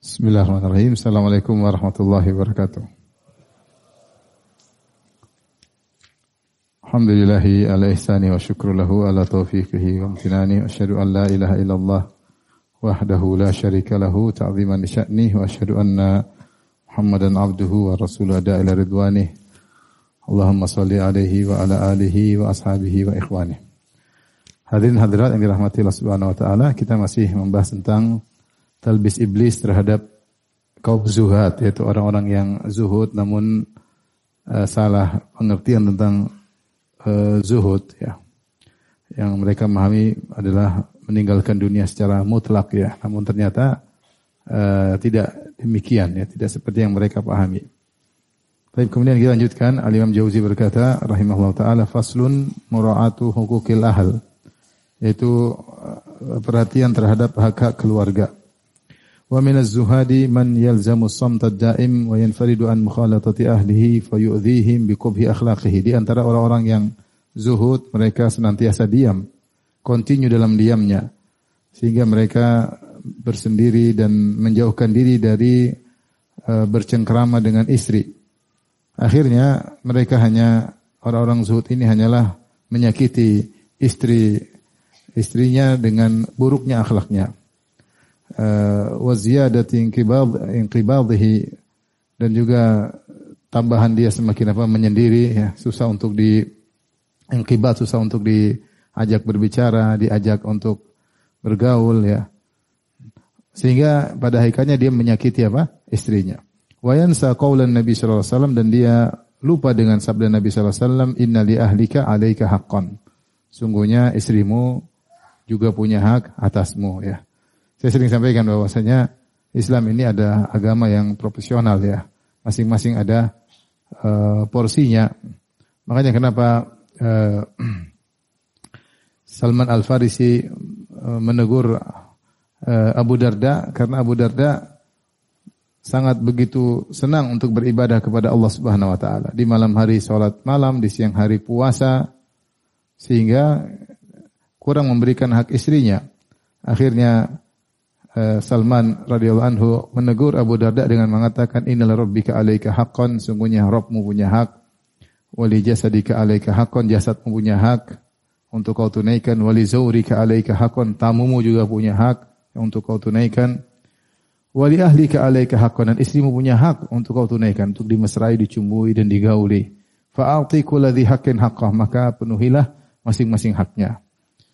Bismillahirrahmanirrahim. Assalamualaikum warahmatullahi wabarakatuh. Alhamdulillahi ala ihsani wa syukru lahu ala taufiqihi wa amtinani. Asyhadu an la ilaha illallah wahdahu la syarika lahu ta'ziman li sya'nih wa asyhadu anna Muhammadan abduhu wa rasuluhu ada ila ridwanih. Allahumma salli alaihi wa ala alihi wa ashabihi wa ikhwanih. Hadirin hadirat yang dirahmati Allah Subhanahu wa taala, kita masih membahas tentang talbis iblis terhadap kaum zuhad, yaitu orang-orang yang zuhud namun salah pengertian tentang zuhud, ya. Yang mereka memahami adalah meninggalkan dunia secara mutlak, ya. Namun ternyata tidak demikian, ya, tidak seperti yang mereka pahami. Baik, kemudian kita lanjutkan. Al-Imam Jauzi berkata rahimahullah taala, faslun mura'atu hukukil ahl, yaitu perhatian terhadap hak-hak keluarga. Wa minaz zuhadi man yalzamu as-samta ad-da'im wa yanfaridu an mukhalatati ahlihi fayu'dhihim biqubhi akhlaqihi. Di antara orang-orang yang zuhud, mereka senantiasa diam, continue dalam diamnya, sehingga mereka bersendiri dan menjauhkan diri dari bercengkrama dengan istri. Akhirnya mereka hanya, orang-orang zuhud ini hanyalah menyakiti istrinya dengan buruknya akhlaknya. Wa ziyadati inqibadhihi, dan juga tambahan dia semakin menyendiri, ya, susah untuk susah untuk diajak berbicara, diajak untuk bergaul, ya. Sehingga pada hakikatnya dia menyakiti istrinya. Wa yansa qaulan Nabi sallallahu alaihi wasallam, dan dia lupa dengan sabda Nabi sallallahu alaihi wasallam, inna li ahlika 'alaika haqqan. Sungguhnya istrimu juga punya hak atasmu, ya. Saya sering sampaikan bahwasanya Islam ini ada agama yang profesional, ya. Masing-masing ada porsinya. Makanya kenapa Salman Al-Farisi menegur Abu Darda, karena Abu Darda sangat begitu senang untuk beribadah kepada Allah Subhanahu wa taala. Di malam hari salat malam, di siang hari puasa, sehingga kurang memberikan hak istrinya. Akhirnya Salman radhiyallahu anhu menegur Abu Darda dengan mengatakan, innal rabbika 'alaika haqqan, sungguhnya Rabbmu punya hak, wa li jasadika 'alaika haqqan, jasadmu punya hak untuk kau tunaikan, wa li zawrika 'alaika haqqan, tamumu juga punya hak untuk kau tunaikan, wa li ahlika 'alaika haqqan, dan istrimu punya hak untuk kau tunaikan, untuk dimesrai, dicumbui dan digauli. Fa'ati kulladzi haqqin haqqah, maka penuhilah masing-masing haknya.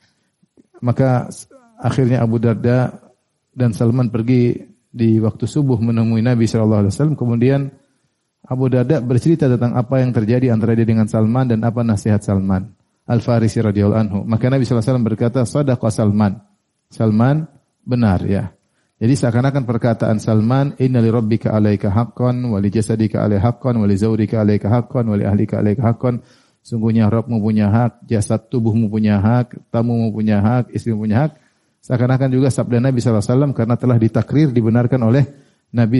Maka akhirnya Abu Darda dan Salman pergi di waktu subuh menemui Nabi SAW. Kemudian Abu Darda bercerita tentang apa yang terjadi antara dia dengan Salman dan apa nasihat Salman Al-Farisi radhiyallahu anhu. Maka Nabi SAW berkata, sadaqa Salman. Salman benar, ya. Jadi seakan-akan perkataan Salman, inna li rabbika 'alaika haqqan wa li jasadika 'alaika haqqan wa li zawrika 'alaika haqqan wa li ahlika 'alaika haqqan. Sungguhnya Rabbmu punya hak, jasad tubuhmu punya hak, tamumu punya hak, istrimu punya hak. Seakan-akan juga sabda Nabi SAW karena telah ditakrir, dibenarkan oleh Nabi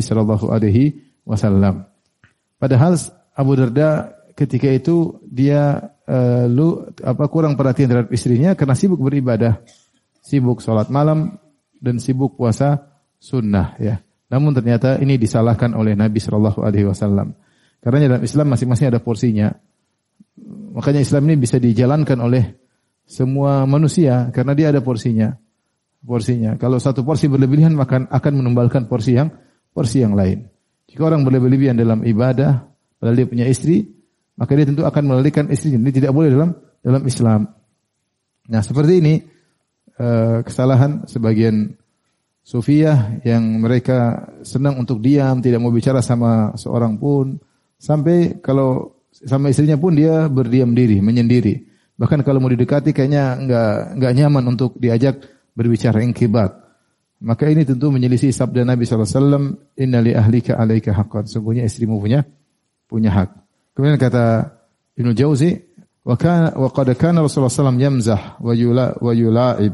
SAW. Padahal Abu Darda ketika itu dia kurang perhatian terhadap istrinya karena sibuk beribadah, sibuk sholat malam dan sibuk puasa sunnah, ya. Namun ternyata ini disalahkan oleh Nabi SAW. Karena dalam Islam masing-masing ada porsinya. Makanya Islam ini bisa dijalankan oleh semua manusia karena dia ada porsinya. Kalau satu porsi berlebihan maka akan menumbalkan porsi yang lain. Jika orang berlebihan dalam ibadah, padahal dia punya istri, maka dia tentu akan melalaikan istrinya. Ini tidak boleh dalam Islam. Nah, seperti ini kesalahan sebagian sufiyah yang mereka senang untuk diam, tidak mau bicara sama seorang pun, sampai kalau sama istrinya pun dia berdiam diri, menyendiri. Bahkan kalau mau didekati kayaknya enggak nyaman untuk diajak berbicara, inqibat. Maka ini tentu menyelisih sabda Nabi SAW, inna li ahlika 'alaika haqqan, sungguhnya istrimu punya hak. Kemudian kata Ibnu Jauzi, wa qad kana Rasulullah SAW yamzah wa yula'ib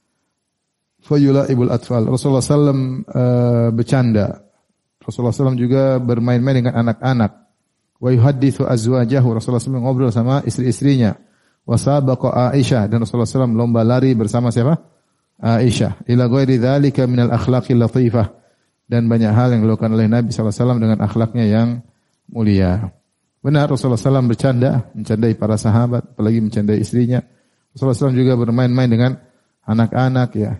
fa yula'ibul atfal. Rasulullah SAW bercanda. Rasulullah SAW juga bermain-main dengan anak-anak. Wa yuhadditsu azwajahu, Rasulullah SAW ngobrol sama istri-istrinya. Wa sabaqa Aisyah, dan Rasulullah SAW lomba lari bersama siapa? Aisyah. Ila ghairi dzalika minal akhlaqil latifah, dan banyak hal yang dilakukan oleh Nabi SAW dengan akhlaknya yang mulia. Benar Rasulullah SAW bercanda, mencandai para sahabat, apalagi mencandai istrinya. Rasulullah SAW juga bermain-main dengan anak-anak ya,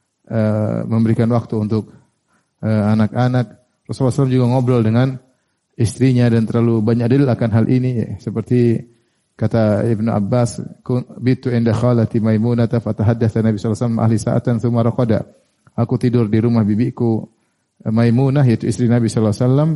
memberikan waktu untuk anak-anak. Rasulullah SAW juga ngobrol dengan istrinya dan terlalu banyak dalil akan hal ini ya. Seperti kata Ibnu Abbas, bitu inda khalati Maimunah fatahaddatsa Nabi sallallahu alaihi wasallam ahli sa'atan tsumma raqada. Aku tidur di rumah bibiku Maimunah yaitu istri Nabi sallallahu alaihi wasallam.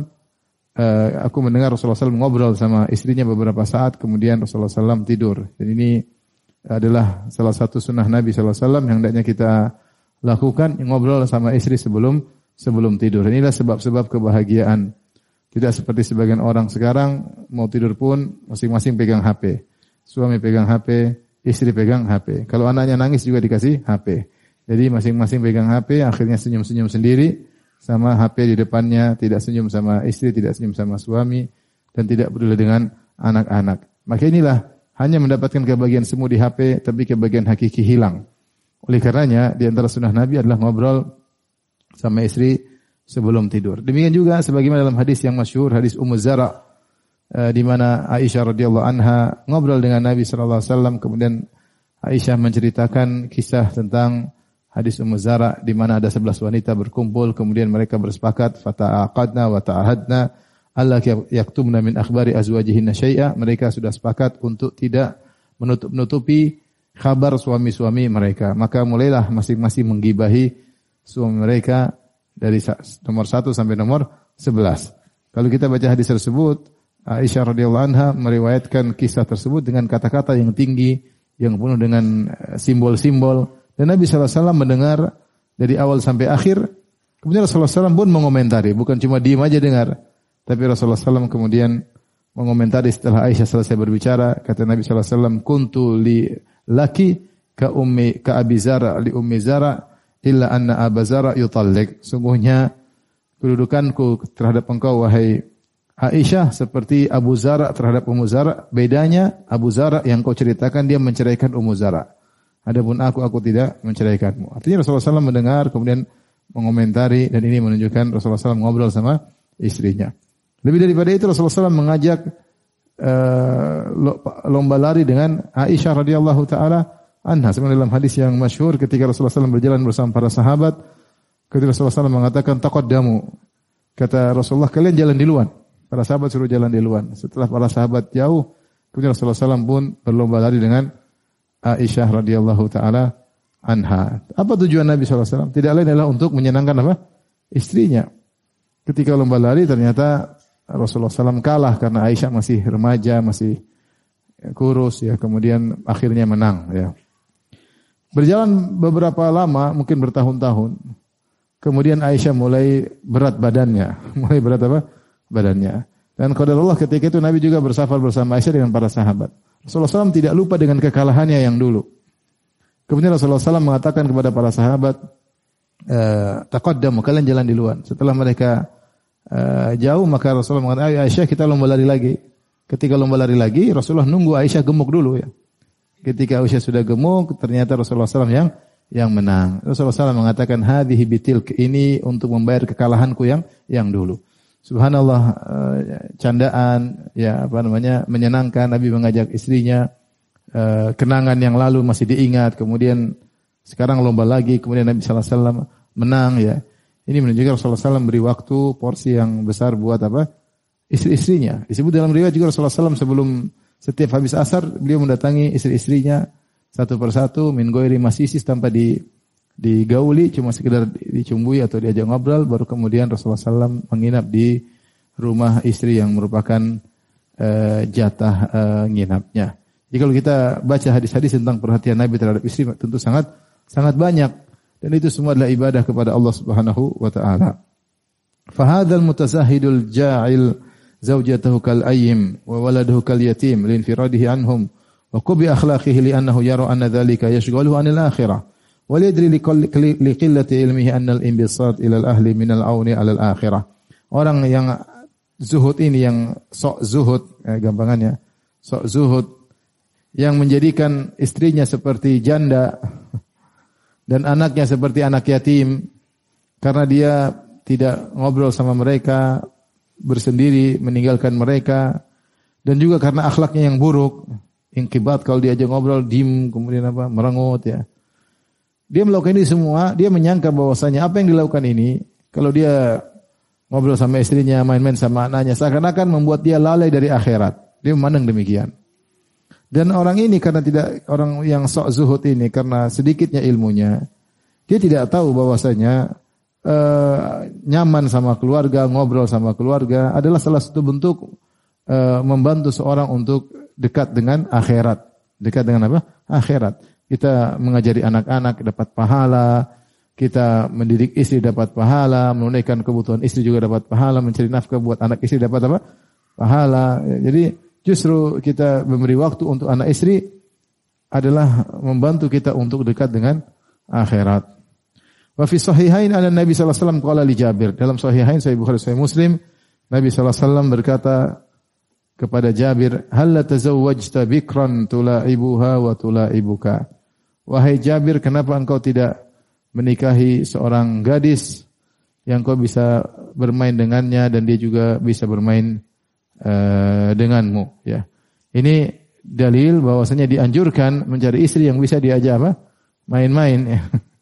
Aku mendengar Rasulullah SAW ngobrol sama istrinya beberapa saat, kemudian Rasulullah SAW tidur. Dan ini adalah salah satu sunnah Nabi sallallahu alaihi wasallam yang hendaknya kita lakukan, ngobrol sama istri sebelum tidur. Inilah sebab-sebab kebahagiaan. Tidak seperti sebagian orang sekarang mau tidur pun masing-masing pegang HP. Suami pegang HP, istri pegang HP. Kalau anaknya nangis juga dikasih HP. Jadi masing-masing pegang HP, akhirnya senyum-senyum sendiri sama HP di depannya, tidak senyum sama istri, tidak senyum sama suami, dan tidak peduli dengan anak-anak. Maka inilah hanya mendapatkan kebahagiaan semu di HP, tapi kebahagiaan hakiki hilang. Oleh karenanya, di antara sunnah Nabi adalah ngobrol sama istri sebelum tidur. Demikian juga sebagaimana dalam hadis yang masyhur, hadis Ummu Zara, di mana Aisyah radhiyallahu anha ngobrol dengan Nabi sallallahu alaihi wasallam, kemudian Aisyah menceritakan kisah tentang hadis Ummu Zara di mana ada 11 wanita berkumpul, kemudian mereka bersepakat fata'aqadna wa ta'ahadna alla yaktumna min akhbari azwajihinna syai'a. Mereka sudah sepakat untuk tidak menutupi kabar suami-suami mereka. Maka mulailah masing-masing menggibahi suami mereka dari nomor 1 sampai nomor 11. Kalau kita baca hadis tersebut, Aisyah radhiyallahu anha meriwayatkan kisah tersebut dengan kata-kata yang tinggi, yang penuh dengan simbol-simbol. Dan Nabi SAW mendengar dari awal sampai akhir. Kemudian Rasulullah SAW pun mengomentari, bukan cuma diam aja dengar. Tapi Rasulullah SAW kemudian mengomentari setelah Aisyah selesai berbicara. Kata Nabi SAW, kuntu li laki ka Abi Zara li Ummi Zara illa anna Aba Zara yutallik. Sungguhnya kedudukanku terhadap engkau wahai Aisyah seperti Abu Zara terhadap Ummu Zara. Bedanya Abu Zara yang kau ceritakan dia menceraikan Ummu Zara. Adapun aku tidak menceraikanmu. Artinya Rasulullah SAW mendengar kemudian mengomentari, dan ini menunjukkan Rasulullah SAW ngobrol sama istrinya. Lebih daripada itu Rasulullah SAW mengajak lomba lari dengan Aisyah radhiyallahu taala anha. Sebenarnya dalam hadis yang masyhur ketika Rasulullah SAW berjalan bersama para sahabat, ketika Rasulullah SAW mengatakan taqaddamu, kata Rasulullah kalian jalan duluan. Para sahabat suruh jalan duluan. Setelah para sahabat jauh, kemudian Rasulullah SAW pun berlomba lari dengan Aisyah radhiyallahu taala anha. Apa tujuan Nabi SAW? Tidak lain adalah untuk menyenangkan apa? Istrinya. Ketika lomba lari ternyata Rasulullah SAW kalah karena Aisyah masih remaja, masih kurus ya, kemudian akhirnya menang ya. Berjalan beberapa lama, mungkin bertahun-tahun. Kemudian Aisyah mulai berat badannya. Mulai berat apa? Badannya. Dan qadarullah ketika itu Nabi juga bersafar bersama Aisyah dengan para sahabat. Rasulullah SAW tidak lupa dengan kekalahannya yang dulu. Kemudian Rasulullah SAW mengatakan kepada para sahabat, taqaddamu, kalian jalan duluan. Setelah mereka jauh, maka Rasulullah mengatakan, ayo Aisyah kita lomba lari lagi. Ketika lomba lari lagi, Rasulullah nunggu Aisyah gemuk dulu ya. Ketika Aisyah sudah gemuk, ternyata Rasulullah SAW yang menang. Rasulullah SAW mengatakan, hadhihi bitilk, ini untuk membayar kekalahanku yang dulu. Subhanallah, candaan, ya apa namanya, menyenangkan. Nabi mengajak istrinya, kenangan yang lalu masih diingat. Kemudian sekarang lomba lagi, kemudian Nabi SAW menang ya. Ini menunjukkan Rasulullah SAW beri waktu, porsi yang besar buat apa? Istri-istrinya. Disebut dalam riwayat juga Rasulullah SAW sebelum setiap habis asar beliau mendatangi istri-istrinya satu persatu min ghairi masisis, tanpa digauli, cuma sekedar dicumbui atau diajak ngobrol, baru kemudian Rasulullah SAW menginap di rumah istri yang merupakan jatah nginapnya. Jadi kalau kita baca hadis-hadis tentang perhatian Nabi terhadap istri tentu sangat banyak, dan itu semua adalah ibadah kepada Allah Subhanahu wa taala. Fa hadzal mutasahhidul ja'il zawjatahu kal ayyim wa waladuhu kal yatim linfiradihi anhum wa qubi akhlaqihi li annahu yara anna dhalika yashghaluhu anil akhirah. Walidri liqillati ilmihi annal imbisat ilal ahli minal auni alal akhirah. Orang yang zuhud ini, yang sok zuhud, gampangannya, sok zuhud, yang menjadikan istrinya seperti janda dan anaknya seperti anak yatim, karena dia tidak ngobrol sama mereka, bersendiri, meninggalkan mereka, dan juga karena akhlaknya yang buruk, inqibat, kalau diajak ngobrol dim, kemudian merengut ya. Dia melakukan ini semua, dia menyangka bahwasanya apa yang dilakukan ini, kalau dia ngobrol sama istrinya, main-main sama anaknya, seakan-akan membuat dia lalai dari akhirat. Dia memandang demikian. Dan orang ini karena tidak, orang yang sok zuhud ini karena sedikitnya ilmunya, dia tidak tahu bahwasanya nyaman sama keluarga, ngobrol sama keluarga adalah salah satu bentuk membantu seorang untuk dekat dengan akhirat. Dekat dengan apa? Akhirat. Kita mengajari anak-anak dapat pahala, kita mendidik istri dapat pahala, menunaikan kebutuhan istri juga dapat pahala, mencari nafkah buat anak istri dapat apa? Pahala. Jadi justru kita memberi waktu untuk anak istri adalah membantu kita untuk dekat dengan akhirat. Wa fi sahihain anna Nabi sallallahu alaihi wasallam qala li Jabir. Dalam sahihain Sahih Bukhari Sahih Muslim, Nabi sallallahu alaihi wasallam berkata kepada Jabir, "Hal tazawwajta bikran tulaibuha wa tulaibuka?" Wahai Jabir, kenapa engkau tidak menikahi seorang gadis yang kau bisa bermain dengannya dan dia juga bisa bermain denganmu, ya. Ini dalil bahwasanya dianjurkan mencari istri yang bisa diajak apa? Main-main, ya.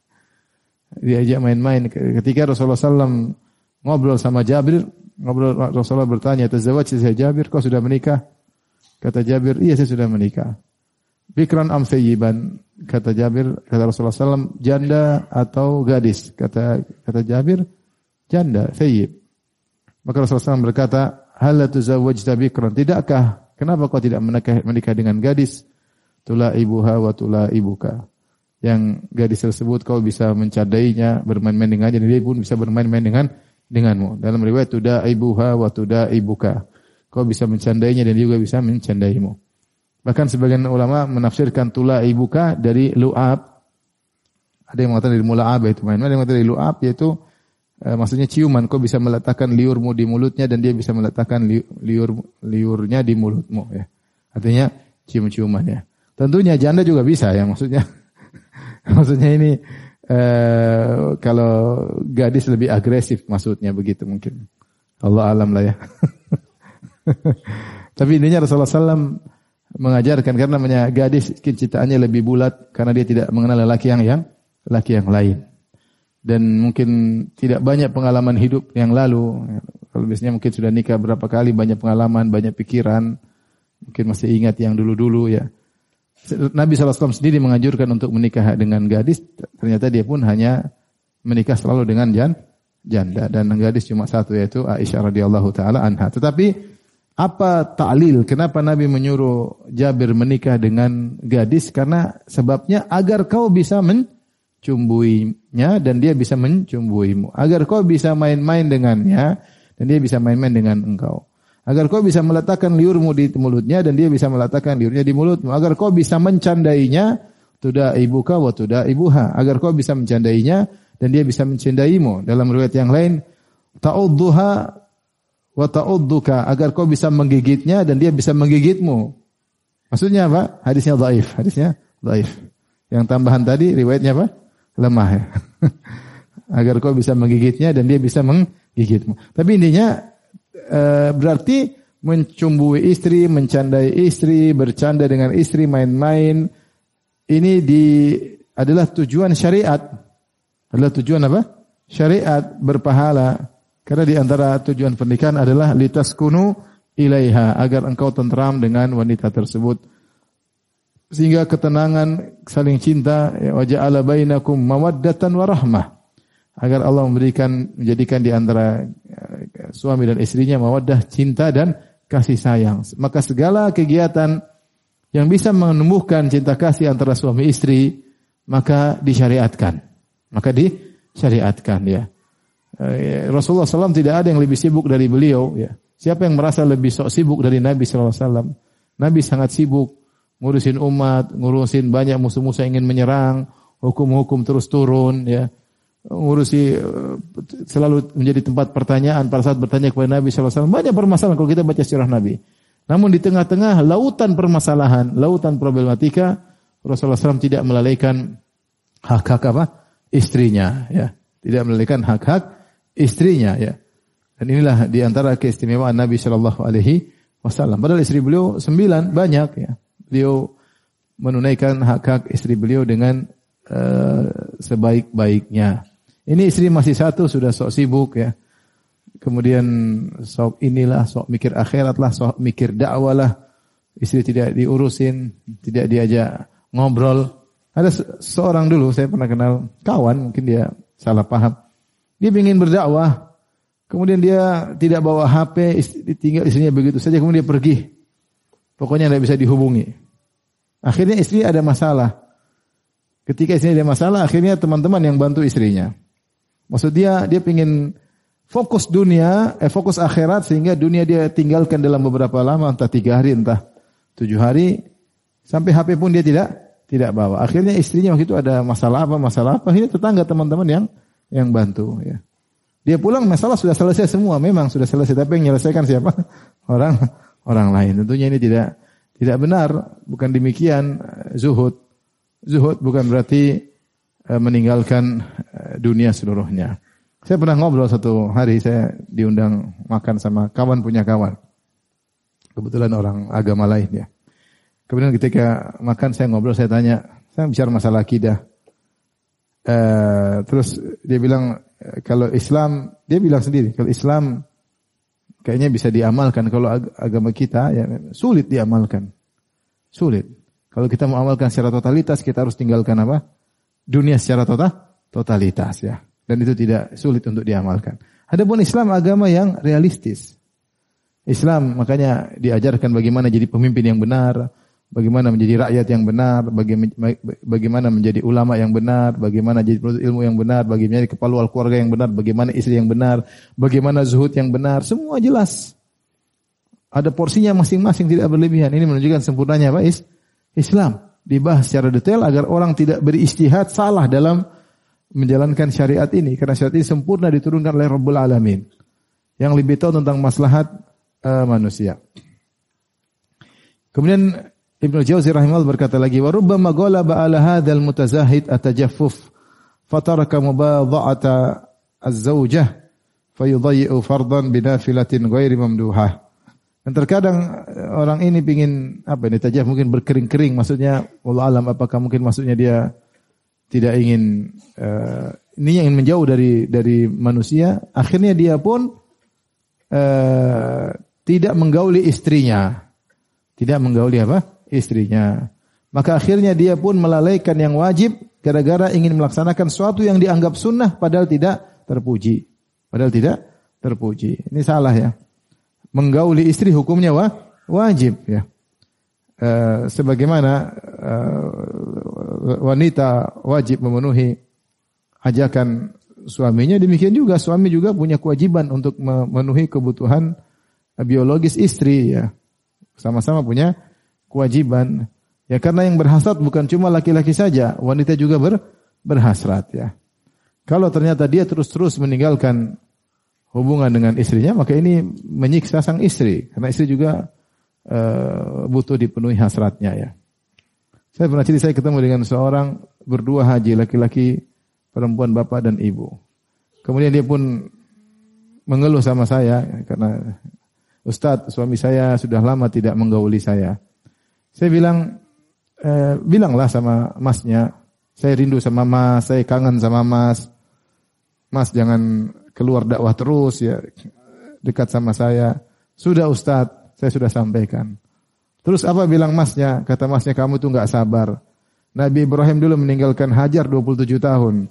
Diajak main-main. Ketika Rasulullah SAW ngobrol sama Jabir, Rasulullah bertanya, "Tazawwaj ya Jabir, kau sudah menikah?" Kata Jabir, "Iya, saya sudah menikah." "Bikran am thayyiban?" Kata Jabir, kata Rasulullah SAW, "Janda atau gadis?" Kata Jabir, "Janda, thayyib." Maka Rasulullah SAW berkata, "Hal tuzawwajta bikran?" Tidakkah? Kenapa kau tidak menikah dengan gadis? Tulaibuha wa tulaibuka. Yang gadis tersebut kau bisa mencadainya, bermain-main dengannya, dan dia pun bisa bermain-main denganmu. Dalam riwayat tudaibuha wa tudaibuka. Kau bisa mencandainya dan dia juga bisa mencandaimu. Bahkan sebagian ulama menafsirkan tulaibuka dari lu'ab. Ada yang mengatakan dari mula'ab, yaitu main-main. Ada yang mengatakan dari lu'ab, yaitu maksudnya ciuman. Kau bisa meletakkan liurmu di mulutnya dan dia bisa meletakkan liurnya di mulutmu, ya. Artinya cium-ciuman, ya. Tentunya janda juga bisa, ya, maksudnya. Maksudnya ini kalau gadis lebih agresif maksudnya begitu mungkin. Allah alam lah, ya. Tapi intinya Rasulullah SAW mengajarkan karena namanya gadis kecintaannya lebih bulat karena dia tidak mengenal laki yang lain. Dan mungkin tidak banyak pengalaman hidup yang lalu. Kalau biasanya mungkin sudah nikah berapa kali, banyak pengalaman, banyak pikiran. Mungkin masih ingat yang dulu-dulu, ya. Nabi SAW sendiri menganjurkan untuk menikah dengan gadis. Ternyata dia pun hanya menikah selalu dengan janda. Dan gadis cuma satu, yaitu Aisyah radhiyallahu ta'ala anha. Tetapi apa ta'lil? Kenapa Nabi menyuruh Jabir menikah dengan gadis? Karena sebabnya agar kau bisa mencumbuinya dan dia bisa mencumbuimu. Agar kau bisa main-main dengannya dan dia bisa main-main dengan engkau. Agar kau bisa meletakkan liurmu di mulutnya dan dia bisa meletakkan liurnya di mulutmu. Agar kau bisa mencandainya, tudaibuka wa tudaibuha. Agar kau bisa mencandainya dan dia bisa mencandaimu. Dalam riwayat yang lain, ta'udduha wa ta'udduka. Agar kau bisa menggigitnya dan dia bisa menggigitmu. Maksudnya apa? Hadisnya dhaif. Yang tambahan tadi riwayatnya apa? Lemah, ya. Agar kau bisa menggigitnya dan dia bisa menggigitmu. Tapi intinya berarti mencumbui istri, mencandai istri, bercanda dengan istri, main-main, ini adalah tujuan syariat. Adalah tujuan apa? Syariat, berpahala. Karena di antara tujuan pernikahan adalah litaskunu ilaiha, agar engkau tentram dengan wanita tersebut. Sehingga ketenangan, saling cinta, wa ja'ala bainakum mawaddatan wa rahmah. Agar Allah menjadikan di antara suami dan istrinya mawaddah, cinta dan kasih sayang. Maka segala kegiatan yang bisa menumbuhkan cinta kasih antara suami istri, maka disyariatkan. Ya. Rasulullah SAW tidak ada yang lebih sibuk dari beliau. Ya. Siapa yang merasa lebih sibuk dari Nabi SAW? Nabi sangat sibuk ngurusin umat, ngurusin banyak musuh-musuh yang ingin menyerang, hukum-hukum terus turun, ya. Ngurusi selalu menjadi tempat pertanyaan pada saat bertanya kepada Nabi SAW. Banyak permasalahan kalau kita baca sirah Nabi. Namun di tengah-tengah lautan permasalahan, lautan problematika, Rasulullah SAW tidak melalaikan hak-hak istrinya, ya. Tidak melalaikan hak-hak istrinya ya. Dan inilah di antara keistimewaan Nabi Shallallahu Alaihi Wasallam. Padahal istri beliau 9 banyak ya. Beliau menunaikan hak-hak istri beliau dengan sebaik-baiknya. Ini istri masih satu sudah sok sibuk ya. Kemudian sok inilah, sok mikir akhirat lah, sok mikir dakwah lah. Istri tidak diurusin, tidak diajak ngobrol. Ada seorang dulu saya pernah kenal kawan, mungkin dia salah paham. Dia ingin berdakwah. Kemudian dia tidak bawa HP, tinggal istrinya begitu saja, kemudian dia pergi. Pokoknya tidak bisa dihubungi. Akhirnya istri ada masalah. Ketika istrinya ada masalah, akhirnya teman-teman yang bantu istrinya. Maksud dia ingin fokus dunia, fokus akhirat, sehingga dunia dia tinggalkan dalam beberapa lama, entah 3 hari, entah 7 hari, sampai HP pun dia tidak bawa. Akhirnya istrinya waktu itu ada masalah apa, akhirnya tetangga teman-teman yang bantu ya. Dia pulang masalah sudah selesai semua, memang sudah selesai, tapi yang menyelesaikan siapa? Orang lain. Tentunya ini tidak benar, bukan demikian zuhud. Zuhud bukan berarti meninggalkan dunia seluruhnya. Saya pernah ngobrol satu hari, saya diundang makan sama kawan punya kawan. Kebetulan orang agama lain ya. Kemudian ketika makan saya ngobrol, saya tanya, saya bicara masalah akidah. Terus dia bilang, kalau Islam, dia bilang sendiri, kalau Islam kayaknya bisa diamalkan, kalau agama kita ya sulit diamalkan. Sulit. Kalau kita mau amalkan secara totalitas, kita harus tinggalkan apa? Dunia secara totalitas ya. Dan itu tidak sulit untuk diamalkan. Adapun Islam agama yang realistis. Islam makanya diajarkan bagaimana jadi pemimpin yang benar, bagaimana menjadi rakyat yang benar, bagaimana menjadi ulama yang benar, bagaimana jadi penuntut ilmu yang benar, bagaimana jadi kepala keluarga yang benar, bagaimana istri yang benar, bagaimana zuhud yang benar, semua jelas. Ada porsinya masing-masing, tidak berlebihan. Ini menunjukkan sempurnanya apa? Islam. Dibahas secara detail agar orang tidak berijtihad salah dalam menjalankan syariat ini. Karena syariat ini sempurna diturunkan oleh Rabbul Alamin. Yang lebih tahu tentang maslahat manusia. Kemudian Ibnu Jauzi rahimahullah berkata lagi, wa rubbama ghalaba ala hadzal mutazahid atajaffuf fataraka mubadha'ata az-zawjah fayudayyi'u fardan binafilatin ghairi mamduhah. Dan terkadang orang ini pingin tajaf mungkin berkering-kering, maksudnya wallahu alam apakah mungkin maksudnya dia tidak ingin ini yang ingin menjauh dari manusia, akhirnya dia pun tidak menggauli istrinya. Tidak menggauli istrinya. Maka akhirnya dia pun melalaikan yang wajib gara-gara ingin melaksanakan sesuatu yang dianggap sunnah padahal tidak terpuji. Ini salah ya. Menggauli istri hukumnya wajib ya. Sebagaimana wanita wajib memenuhi ajakan suaminya, demikian juga suami juga punya kewajiban untuk memenuhi kebutuhan biologis istri ya. Sama-sama punya kewajiban. Ya karena yang berhasrat bukan cuma laki-laki saja, wanita juga berhasrat ya. Kalau ternyata dia terus-terus meninggalkan hubungan dengan istrinya, maka ini menyiksa sang istri. Karena istri juga butuh dipenuhi hasratnya ya. Saya pernah cerita, saya ketemu dengan seorang berdua haji, laki-laki, perempuan, bapak dan ibu. Kemudian dia pun mengeluh sama saya karena Ustadz, suami saya sudah lama tidak menggauli saya. Saya bilang, bilanglah sama masnya, saya rindu sama mas, saya kangen sama mas. Mas jangan keluar dakwah terus ya, dekat sama saya. Sudah Ustadz, saya sudah sampaikan. Terus apa bilang masnya? Kata masnya, kamu tuh enggak sabar. Nabi Ibrahim dulu meninggalkan Hajar 27 tahun.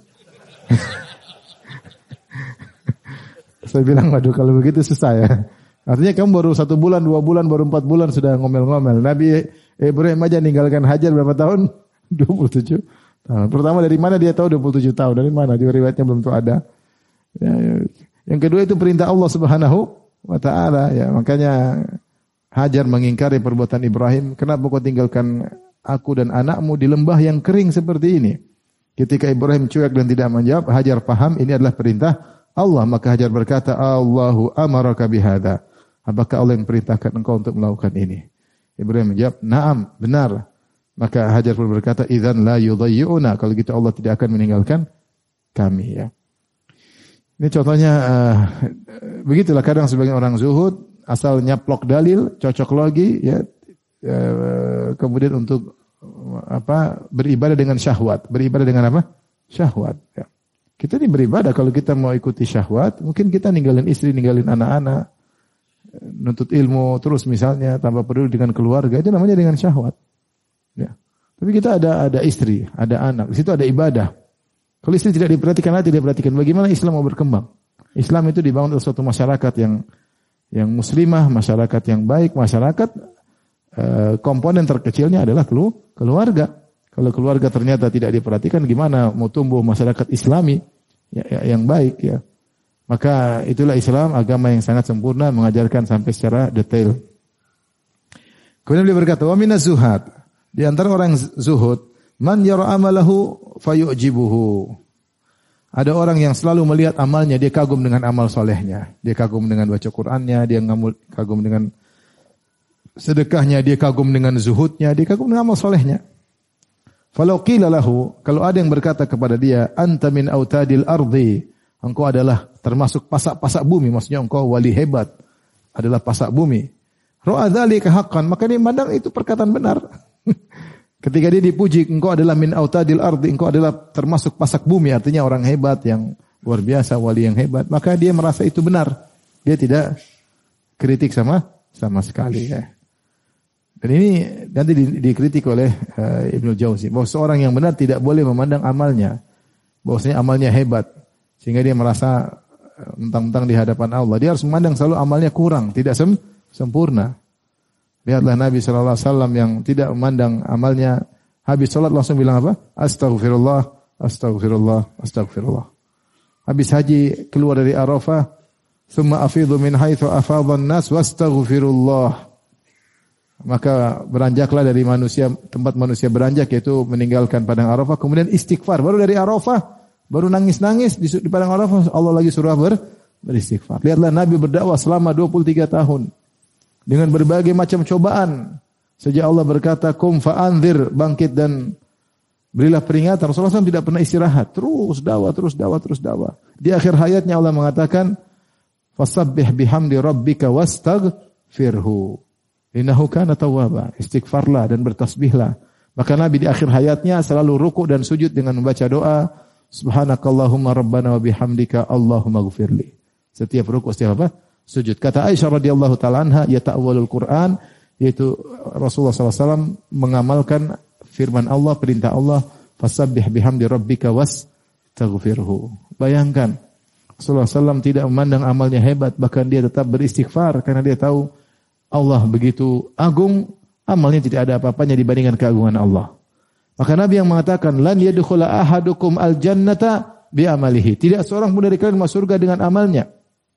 Saya bilang, waduh kalau begitu susah ya. Artinya kamu baru 1 bulan, 2 bulan, baru 4 bulan sudah ngomel-ngomel. Nabi Ibrahim aja meninggalkan Hajar berapa tahun? 27 tahun. Pertama dari mana dia tahu 27 tahun? Dari mana? Di riwayatnya belum tuh ada. Ya. Yang kedua itu perintah Allah Subhanahu wa taala ya. Makanya Hajar mengingkari perbuatan Ibrahim, kenapa kau tinggalkan aku dan anakmu di lembah yang kering seperti ini? Ketika Ibrahim cuek dan tidak menjawab, Hajar paham ini adalah perintah Allah. Maka Hajar berkata, Allahu amaraka bihada. Apakah Allah yang perintahkan engkau untuk melakukan ini? Ibrahim menjawab, na'am, benar. Maka Hajar pun berkata, idzan la yudayyi'una. Kalau gitu Allah tidak akan meninggalkan kami ya. Ini contohnya begitulah kadang sebagian orang zuhud asal nyaplok dalil, cocok logi ya, kemudian untuk beribadah dengan syahwat. Beribadah dengan apa? Syahwat. Ya. Kita ini beribadah kalau kita mau ikuti syahwat, mungkin kita ninggalin istri, ninggalin anak-anak, nuntut ilmu terus misalnya, tanpa peduli dengan keluarga, itu namanya dengan syahwat. Ya. Tapi kita ada istri, ada anak, di situ ada ibadah. Kalau istri tidak diperhatikan, tidak diperhatikan, bagaimana Islam mau berkembang? Islam itu dibangun oleh suatu masyarakat yang muslimah, masyarakat yang baik, masyarakat komponen terkecilnya adalah keluarga. Kalau keluarga ternyata tidak diperhatikan, gimana mau tumbuh masyarakat Islami yang baik ya? Maka itulah Islam, agama yang sangat sempurna, mengajarkan sampai secara detail. Kemudian beliau berkata, wa minaz zuhad, di antara orang zuhud, man yara amalahu fayu'jibuhu. Ada orang yang selalu melihat amalnya, dia kagum dengan amal solehnya, dia kagum dengan baca Qur'annya, dia kagum dengan sedekahnya, dia kagum dengan zuhudnya, dia kagum dengan amal solehnya. Falau qila lahu, kalau ada yang berkata kepada dia, anta min autadil ardi, engkau adalah termasuk pasak-pasak bumi, maksudnya engkau wali hebat, adalah pasak bumi. Ra'a dzalika haqqan, maka dia memandang itu perkataan benar. Ketika dia dipuji, engkau adalah min autadil ardi, engkau adalah termasuk pasak bumi, artinya orang hebat yang luar biasa, wali yang hebat, maka dia merasa itu benar. Dia tidak kritik sama sekali ya. Dan ini nanti dikritik oleh Ibnu Jauzi, bahwa seorang yang benar tidak boleh memandang amalnya, bahwasanya amalnya hebat, sehingga dia merasa mentang-mentang di hadapan Allah. Dia harus memandang selalu amalnya kurang, tidak sempurna. Lihatlah Nabi SAW yang tidak memandang amalnya, habis sholat langsung bilang apa? Astaghfirullah, astaghfirullah, astaghfirullah. Habis haji keluar dari Arafah, thumma afidhu min haitsu afadhan nas wastaghfirullah. Maka beranjaklah dari manusia, tempat manusia beranjak, yaitu meninggalkan padang Arafah, kemudian istighfar. Baru dari Arafah, baru nangis-nangis di padang Arafah, Allah lagi suruh beristighfar. Lihatlah Nabi berdakwah selama 23 tahun dengan berbagai macam cobaan. Sejak Allah berkata, "Qum fa'anzir," bangkit dan berilah peringatan. Rasulullah SAW tidak pernah istirahat, terus dakwah. Di akhir hayatnya Allah mengatakan, "Fasabbih bihamdi rabbika wastaghfirhu. Innahu kana tawwaba." Istighfarlah dan bertasbihlah. Maka Nabi di akhir hayatnya selalu rukuk dan sujud dengan membaca doa, Subhanakallahumma rabbana wa bihamdika Allahumma ghfirli. Setiap rukuk, setiap apa? Sujud. Kata Aisyah radhiyallahu taala anha, yata'awwalul Qur'an, yaitu Rasulullah SAW mengamalkan firman Allah, perintah Allah, fasabbih bihamdi rabbika wastaghfirhu. Bayangkan, Rasulullah SAW tidak memandang amalnya hebat, bahkan dia tetap beristighfar karena dia tahu Allah begitu agung, amalnya tidak ada apa-apanya dibandingkan keagungan Allah. Maka Nabi yang mengatakan, lan yadkhula ahadukum al-jannata bi amalihi. Tidak seorang pun dari kalian masuk surga dengan amalnya.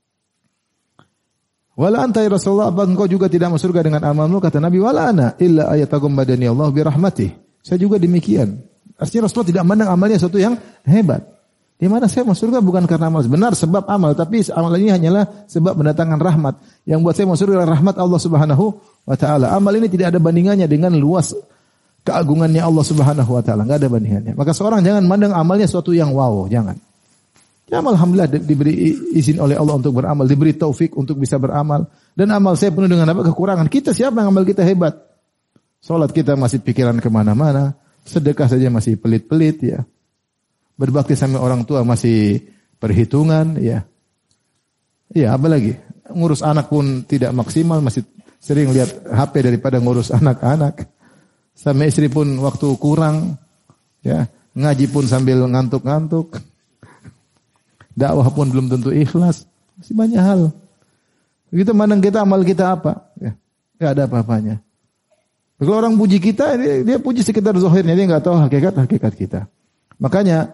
Wala anta ya Rasulullah, apa engkau juga tidak masuk surga dengan amalmu? Kata Nabi, wala ana illa ayatagum badani Allah bi rahmatih. Saya juga demikian. Artinya Rasulullah tidak memandang amalnya sesuatu yang hebat. Di mana saya masuk surga bukan karena amal, benar sebab amal, tapi amal ini hanyalah sebab mendatangkan rahmat. Yang buat saya masuk surga adalah rahmat Allah Subhanahu wa taala. Amal ini tidak ada bandingannya dengan luas keagungannya Allah Subhanahu wa taala, enggak ada bandingannya. Maka seorang jangan memandang amalnya sesuatu yang wow, jangan. Ya, alhamdulillah diberi izin oleh Allah untuk beramal, diberi taufik untuk bisa beramal. Dan amal saya penuh dengan apa? Kekurangan. Kita siapa yang amal kita hebat? Salat kita masih pikiran kemana-mana, sedekah saja masih pelit-pelit ya. Berbakti sama orang tua masih perhitungan ya. Iya, apalagi ngurus anak pun tidak maksimal, masih sering lihat HP daripada ngurus anak-anak. Sama istri pun waktu kurang ya, ngaji pun sambil ngantuk-ngantuk. Dakwah pun belum tentu ikhlas. Masih banyak hal. Begitu mandang kita, amal kita apa? Ya, enggak ada apa-apanya. Kalau orang puji kita, dia puji sekitar zahirnya, dia enggak tahu hakikat kita. Makanya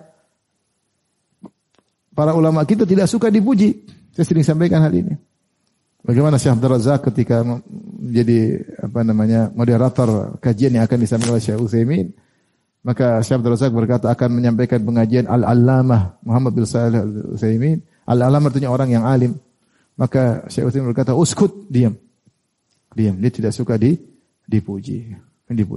para ulama kita tidak suka dipuji. Saya sering sampaikan hal ini. Bagaimana Syekh Abdul Razak ketika menjadi moderator kajian yang akan disampaikan oleh Syekh Utsaimin, maka Syekh Abdul Razak berkata akan menyampaikan pengajian Al-Allamah Muhammad bin Shalih Al-Utsaimin. Al-Allamah artinya orang yang alim. Maka Syekh Utsaimin berkata, "Uskut, diam." Diam, dia tidak suka dipuji.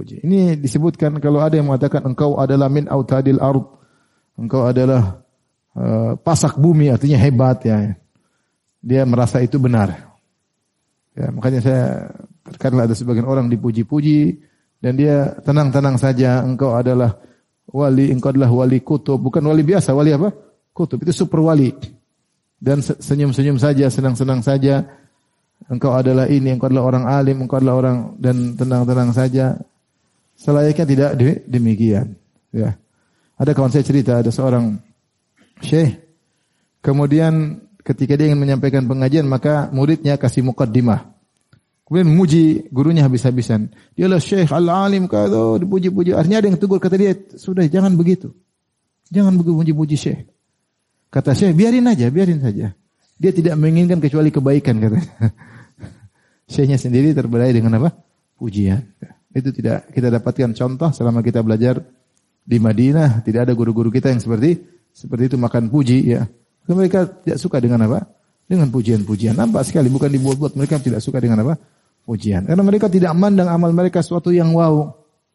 Ini disebutkan kalau ada yang mengatakan engkau adalah min autadil ard, engkau adalah pasak bumi, artinya hebat ya. Dia merasa itu benar. Ya, makanya saya terkadang ada sebagian orang dipuji-puji dan dia tenang-tenang saja, engkau adalah wali, engkau adalah wali kutub, bukan wali biasa, wali apa? Kutub, itu super wali. Dan senyum-senyum saja, senang-senang saja. Engkau adalah ini, engkau adalah orang alim, engkau adalah orang, dan tenang-tenang saja. Selayaknya tidak demikian. Ya. Ada kawan saya cerita, ada seorang syekh, kemudian ketika dia ingin menyampaikan pengajian, maka muridnya kasih muqaddimah. Kemudian memuji gurunya habis-habisan. Dialah syekh al-alim, kata dipuji-puji. Akhirnya ada yang tegur, kata dia, sudah jangan begitu. Jangan puji-puji syekh. Kata syekh, biarin saja. Dia tidak menginginkan kecuali kebaikan, katanya. Syekhnya sendiri terberai dengan apa? Pujian. Itu tidak kita dapatkan contoh selama kita belajar di Madinah. Tidak ada guru-guru kita yang seperti itu makan puji, ya. Mereka tidak suka dengan apa? Dengan pujian-pujian. Nampak sekali, bukan dibuat-buat. Mereka tidak suka dengan apa? Pujian. Karena mereka tidak memandang amal mereka sesuatu yang wow.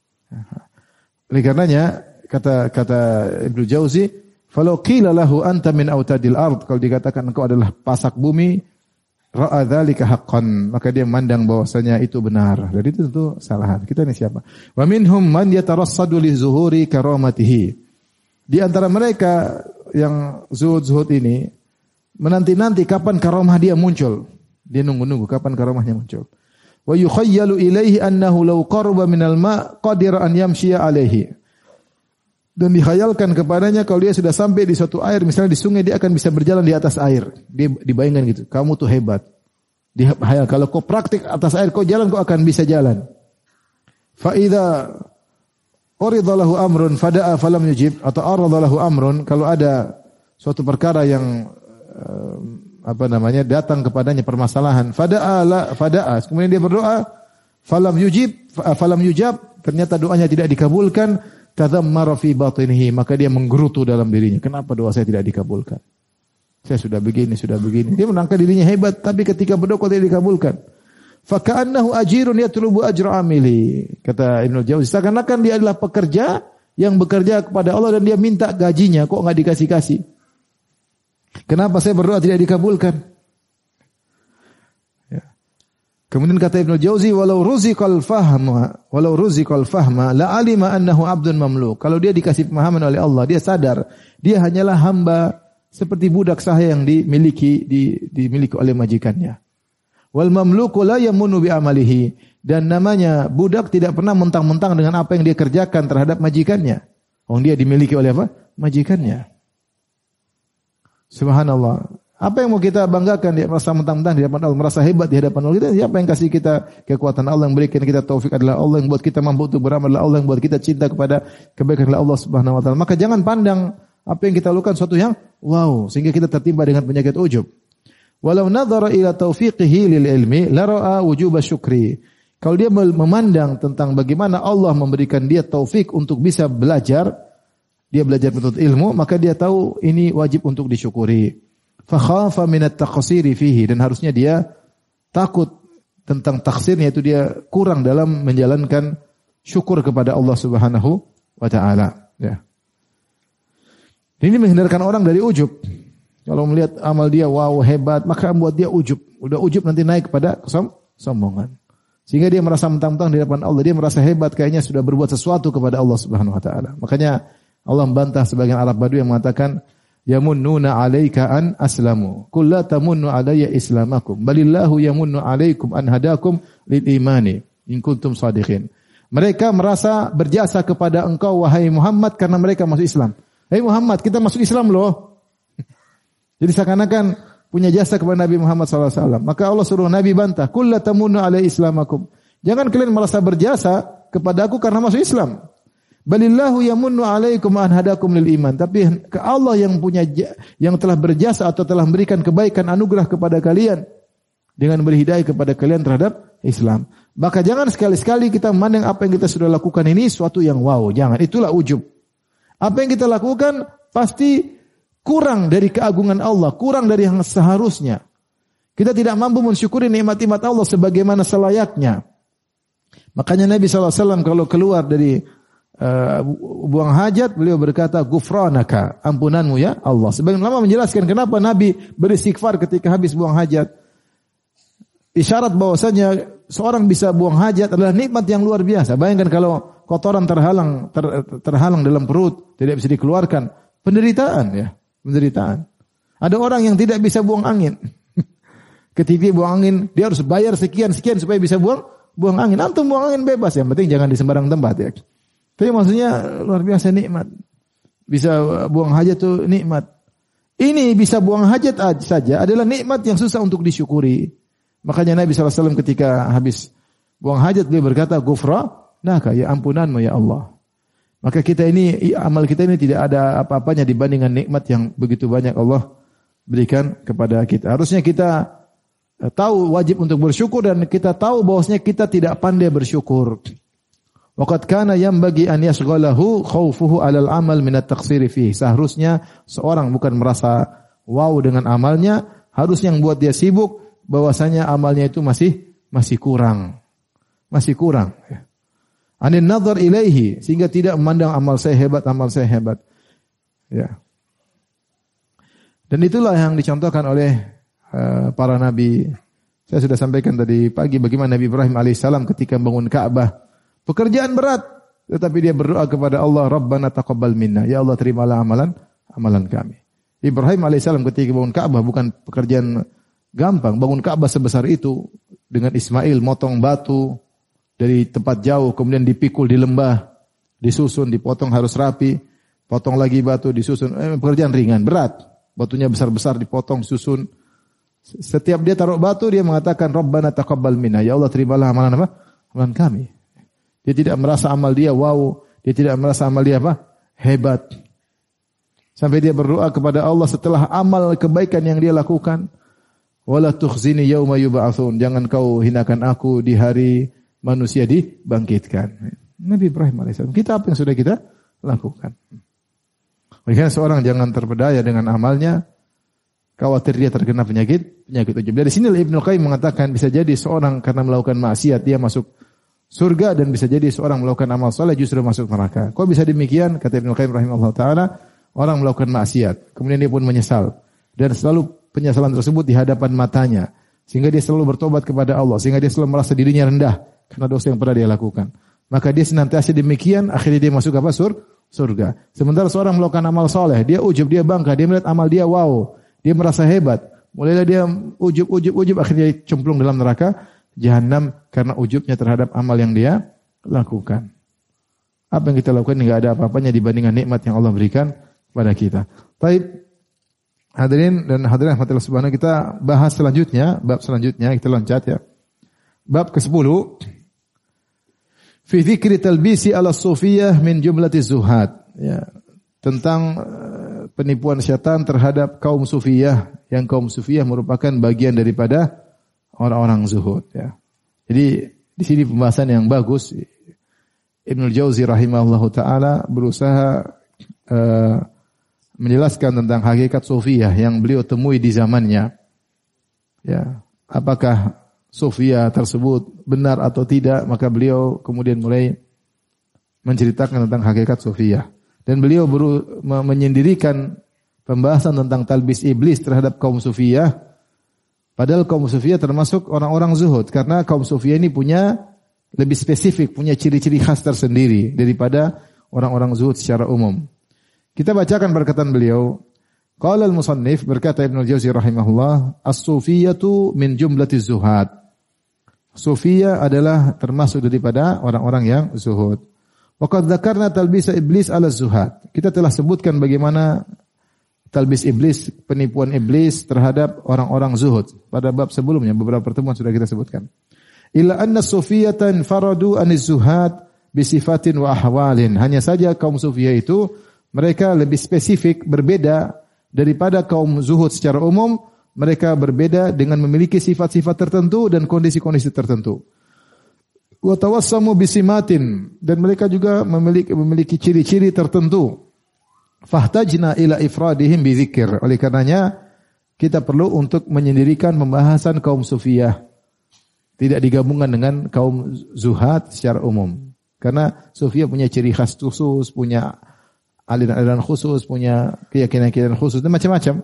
Oleh karenanya, kata Ibnu Jauzi, "Falau qila lahu anta min autadil ard", kalau dikatakan engkau adalah pasak bumi, ra'a dzalika haqqan, maka dia memandang bahwasanya itu benar. Dan itu tentu kesalahan. Kita ini siapa? Wa minhum man yatarassadu li zuhuri karamatihi. Di antara mereka yang zuhud ini menanti-nanti kapan karamah dia muncul. Dia nunggu-nunggu kapan karamahnya muncul. Wa yukhayyalu ilaihi annahu law qaraba minal ma' qadira an yamshiya alaihi. Dan dikhayalkan kepadanya kalau dia sudah sampai di suatu air, misalnya di sungai, dia akan bisa berjalan di atas air. Dia dibayangkan gitu, kamu tuh hebat. Dihayal, kalau kau praktik atas air, kau jalan, kau akan bisa jalan. Fa idza urida lahu amrun fada'a falam yujib, atau arada lahu amrun, kalau ada suatu perkara yang datang kepadanya permasalahan, fada'a, kemudian dia berdoa, falam yujab, ternyata doanya tidak dikabulkan, tadhammara fi batinihi, maka dia menggerutu dalam dirinya. Kenapa doa saya tidak dikabulkan? Saya sudah begini. Dia menangkap dirinya hebat, tapi ketika berdoa tidak dikabulkan. Fa ka'annahu ajirun yatlubu ajra amili. Kata Ibnu Jauzi, seakan-akan dia adalah pekerja yang bekerja kepada Allah dan dia minta gajinya, kok enggak dikasih-kasih. Kenapa saya berdoa tidak dikabulkan? Kemudian kata Ibnu Jauzi, walau ruziqal fahma la alima annahu abdun mamluk. Kalau dia dikasih pemahaman oleh Allah, dia sadar dia hanyalah hamba seperti budak sahaya yang dimiliki oleh majikannya. Wal mamluku la yamunu bi amalihi, dan namanya budak tidak pernah mentang-mentang dengan apa yang dia kerjakan terhadap majikannya. Dia dimiliki oleh apa? Majikannya. Subhanallah. Apa yang mau kita banggakan? Dia merasa mentang-mentang di hadapan Allah, merasa hebat di hadapan Allah. Siapa yang kasih kita kekuatan? Allah. Yang berikan kita taufik adalah Allah. Yang buat kita mampu untuk beramal adalah Allah. Yang buat kita cinta kepada kebaikan adalah Allah Subhanahu wa taala. Maka jangan pandang apa yang kita lakukan suatu yang wow, sehingga kita tertimpa dengan penyakit ujub. Walau nadhara ila taufiqihi lil ilmi la ra'a wujuba syukri. Kalau dia memandang tentang bagaimana Allah memberikan dia taufik untuk bisa belajar, dia belajar menuntut ilmu, maka dia tahu ini wajib untuk disyukuri. Fakhafa minat taqsiri fihi, dan harusnya dia takut tentang taksirnya, itu dia kurang dalam menjalankan syukur kepada Allah Subhanahu wa taala, ya. Ini menghindarkan orang dari ujub. Kalau melihat amal dia wow hebat, maka membuat dia ujub. Udah ujub nanti naik kepada kesombongan. Sehingga dia merasa mentang-mentang di hadapan Allah, dia merasa hebat, kayaknya sudah berbuat sesuatu kepada Allah Subhanahu wa taala. Makanya Allah membantah sebagian Arab Badui yang mengatakan, yamunnuna 'alaika an aslamu. Qul la tamunnu 'alayya islamakum, balillahu yamunnu 'alaikum an hadakum lil imani in kuntum shadiqin. Mereka merasa berjasa kepada engkau wahai Muhammad karena mereka masuk Islam. Hei Muhammad, kita masuk Islam loh. Jadi seakan-akan punya jasa kepada Nabi Muhammad SAW. Maka Allah suruh Nabi bantah, qul la tamunnu 'alayya islamakum. Jangan kalian merasa berjasa kepada aku karena masuk Islam. Balillahu yamunnu 'alaikum an hadakum lil iman. Tapi ke Allah yang telah berjasa atau telah memberikan kebaikan anugerah kepada kalian dengan beri hidayah kepada kalian terhadap Islam. Maka jangan sekali-sekali kita memandang apa yang kita sudah lakukan ini suatu yang wow, jangan. Itulah ujub. Apa yang kita lakukan pasti kurang dari keagungan Allah, kurang dari yang seharusnya. Kita tidak mampu mensyukuri nikmat-nikmat Allah sebagaimana selayaknya. Makanya Nabi SAW kalau keluar dari buang hajat, beliau berkata, "Ghufranaka," ampunanmu ya Allah. Sebagian ulama menjelaskan kenapa Nabi beristighfar ketika habis buang hajat. Isyarat bahwasanya seorang bisa buang hajat adalah nikmat yang luar biasa. Bayangkan kalau kotoran terhalang dalam perut, tidak bisa dikeluarkan, penderitaan ya, penderitaan. Ada orang yang tidak bisa buang angin. Ketika buang angin, dia harus bayar sekian supaya bisa buang angin. Antum buang angin bebas, yang penting jangan di sembarang tempat ya. Tapi maksudnya luar biasa nikmat. Bisa buang hajat itu nikmat. Ini bisa buang hajat saja adalah nikmat yang susah untuk disyukuri. Makanya Nabi SAW ketika habis buang hajat beliau berkata, "Ghufranaka," ya ampunanmu ya Allah. Maka kita ini, amal kita ini tidak ada apa-apanya dibandingkan nikmat yang begitu banyak Allah berikan kepada kita. Harusnya kita tahu wajib untuk bersyukur dan kita tahu bahwasanya kita tidak pandai bersyukur. Waqad kana yanbaghi an yashghalahu khaufuhu 'alal amal min at-taqsiri fihi. Seharusnya seorang bukan merasa wow dengan amalnya, harusnya yang buat dia sibuk bahwasanya amalnya itu masih kurang. Masih kurang. Anin nazar ilaihi, sehingga tidak memandang amal saya hebat. Ya. Dan itulah yang dicontohkan oleh para nabi. Saya sudah sampaikan tadi pagi bagaimana Nabi Ibrahim alaihissalam ketika bangun Ka'bah. Pekerjaan berat, tetapi dia berdoa kepada Allah, Rabbana taqabbal minna. Ya Allah, terimalah amalan kami. Ibrahim alaihissalam ketika bangun Ka'bah bukan pekerjaan gampang. Bangun Ka'bah sebesar itu dengan Ismail motong batu dari tempat jauh, kemudian dipikul di lembah, disusun, dipotong harus rapi, potong lagi batu, disusun. Pekerjaan ringan, berat. Batunya besar-besar dipotong, susun. Setiap dia taruh batu, dia mengatakan, Rabbana taqabbal minna. Ya Allah, terimalah amalan apa? Amalan kami. Dia tidak merasa amal dia wow, dia tidak merasa amal dia apa? Hebat. Sampai dia berdoa kepada Allah setelah amal kebaikan yang dia lakukan, wala tukhzini yauma yub'atsun. Jangan kau hinakan aku di hari manusia dibangkitkan. Nabi Ibrahim alaihissalam. Kita apa yang sudah kita lakukan? Makanya seorang jangan terpedaya dengan amalnya, khawatir dia terkena penyakit ujub. Dari sini Ibnu Qayyim mengatakan bisa jadi seorang karena melakukan maksiat dia masuk surga, dan bisa jadi seorang melakukan amal saleh justru masuk neraka. Kok bisa demikian? Kata Ibnu Qayyim rahimahullah taala, orang melakukan maksiat, kemudian dia pun menyesal, dan selalu penyesalan tersebut di hadapan matanya, sehingga dia selalu bertobat kepada Allah, sehingga dia selalu merasa dirinya rendah karena dosa yang pernah dia lakukan. Maka dia senantiasa demikian, akhirnya dia masuk apa? Surga. Sementara seorang melakukan amal saleh, dia ujub, dia bangga, dia melihat amal dia wow, dia merasa hebat, mulailah dia ujub, akhirnya dia cemplung dalam neraka Jahannam karena ujubnya terhadap amal yang dia lakukan. Apa yang kita lakukan enggak ada apa-apanya dibandingkan nikmat yang Allah berikan kepada kita. Baik, hadirin dan hadirat rahmatillah subhanahu, kita bahas selanjutnya, bab selanjutnya kita loncat ya. Bab ke-10. Fi dzikri talbisi ala sufiyah min jumlati zuhad. Ya, tentang penipuan syaitan terhadap kaum sufiyah, yang kaum sufiyah merupakan bagian daripada orang-orang zuhud ya. Jadi di sini pembahasan yang bagus. Ibnu Jauzi rahimahullahu taala berusaha menjelaskan tentang hakikat sufiyah yang beliau temui di zamannya. Ya, apakah sufiyah tersebut benar atau tidak? Maka beliau kemudian mulai menceritakan tentang hakikat sufiyah, dan beliau menyendirikan pembahasan tentang talbis iblis terhadap kaum sufiyah. Padahal kaum sufiyah termasuk orang-orang zuhud, karena kaum sufiyah ini punya lebih spesifik, punya ciri-ciri khas tersendiri daripada orang-orang zuhud secara umum. Kita bacakan perkataan beliau. Qala al-musannif, berkata Ibnu Jauzi rahimahullah, as-sufiyatu min jumlatiz zuhad. Sufiyah adalah termasuk daripada orang-orang yang zuhud. Wa qad dzakarna talbisa iblis ala zuhad. Kita telah sebutkan bagaimana talbis iblis, penipuan iblis terhadap orang-orang zuhud pada bab sebelumnya, beberapa pertemuan sudah kita sebutkan. Illa anna sufiyatan faradu aniz zuhad bisifatin wa ahwalin. Hanya saja kaum sufiyah itu mereka lebih spesifik, berbeda daripada kaum zuhud secara umum. Mereka berbeda dengan memiliki sifat-sifat tertentu dan kondisi-kondisi tertentu. Wa tawassamu bisimatin, dan mereka juga memiliki ciri-ciri tertentu. Fahtajna ila ifradihim bidzikr. Oleh karenanya kita perlu untuk menyendirikan pembahasan kaum sufiyah, tidak digabungkan dengan kaum zuhad secara umum. Karena sufiyah punya ciri khas khusus, punya aliran-aliran khusus, punya keyakinan-keyakinan khusus dan macam-macam.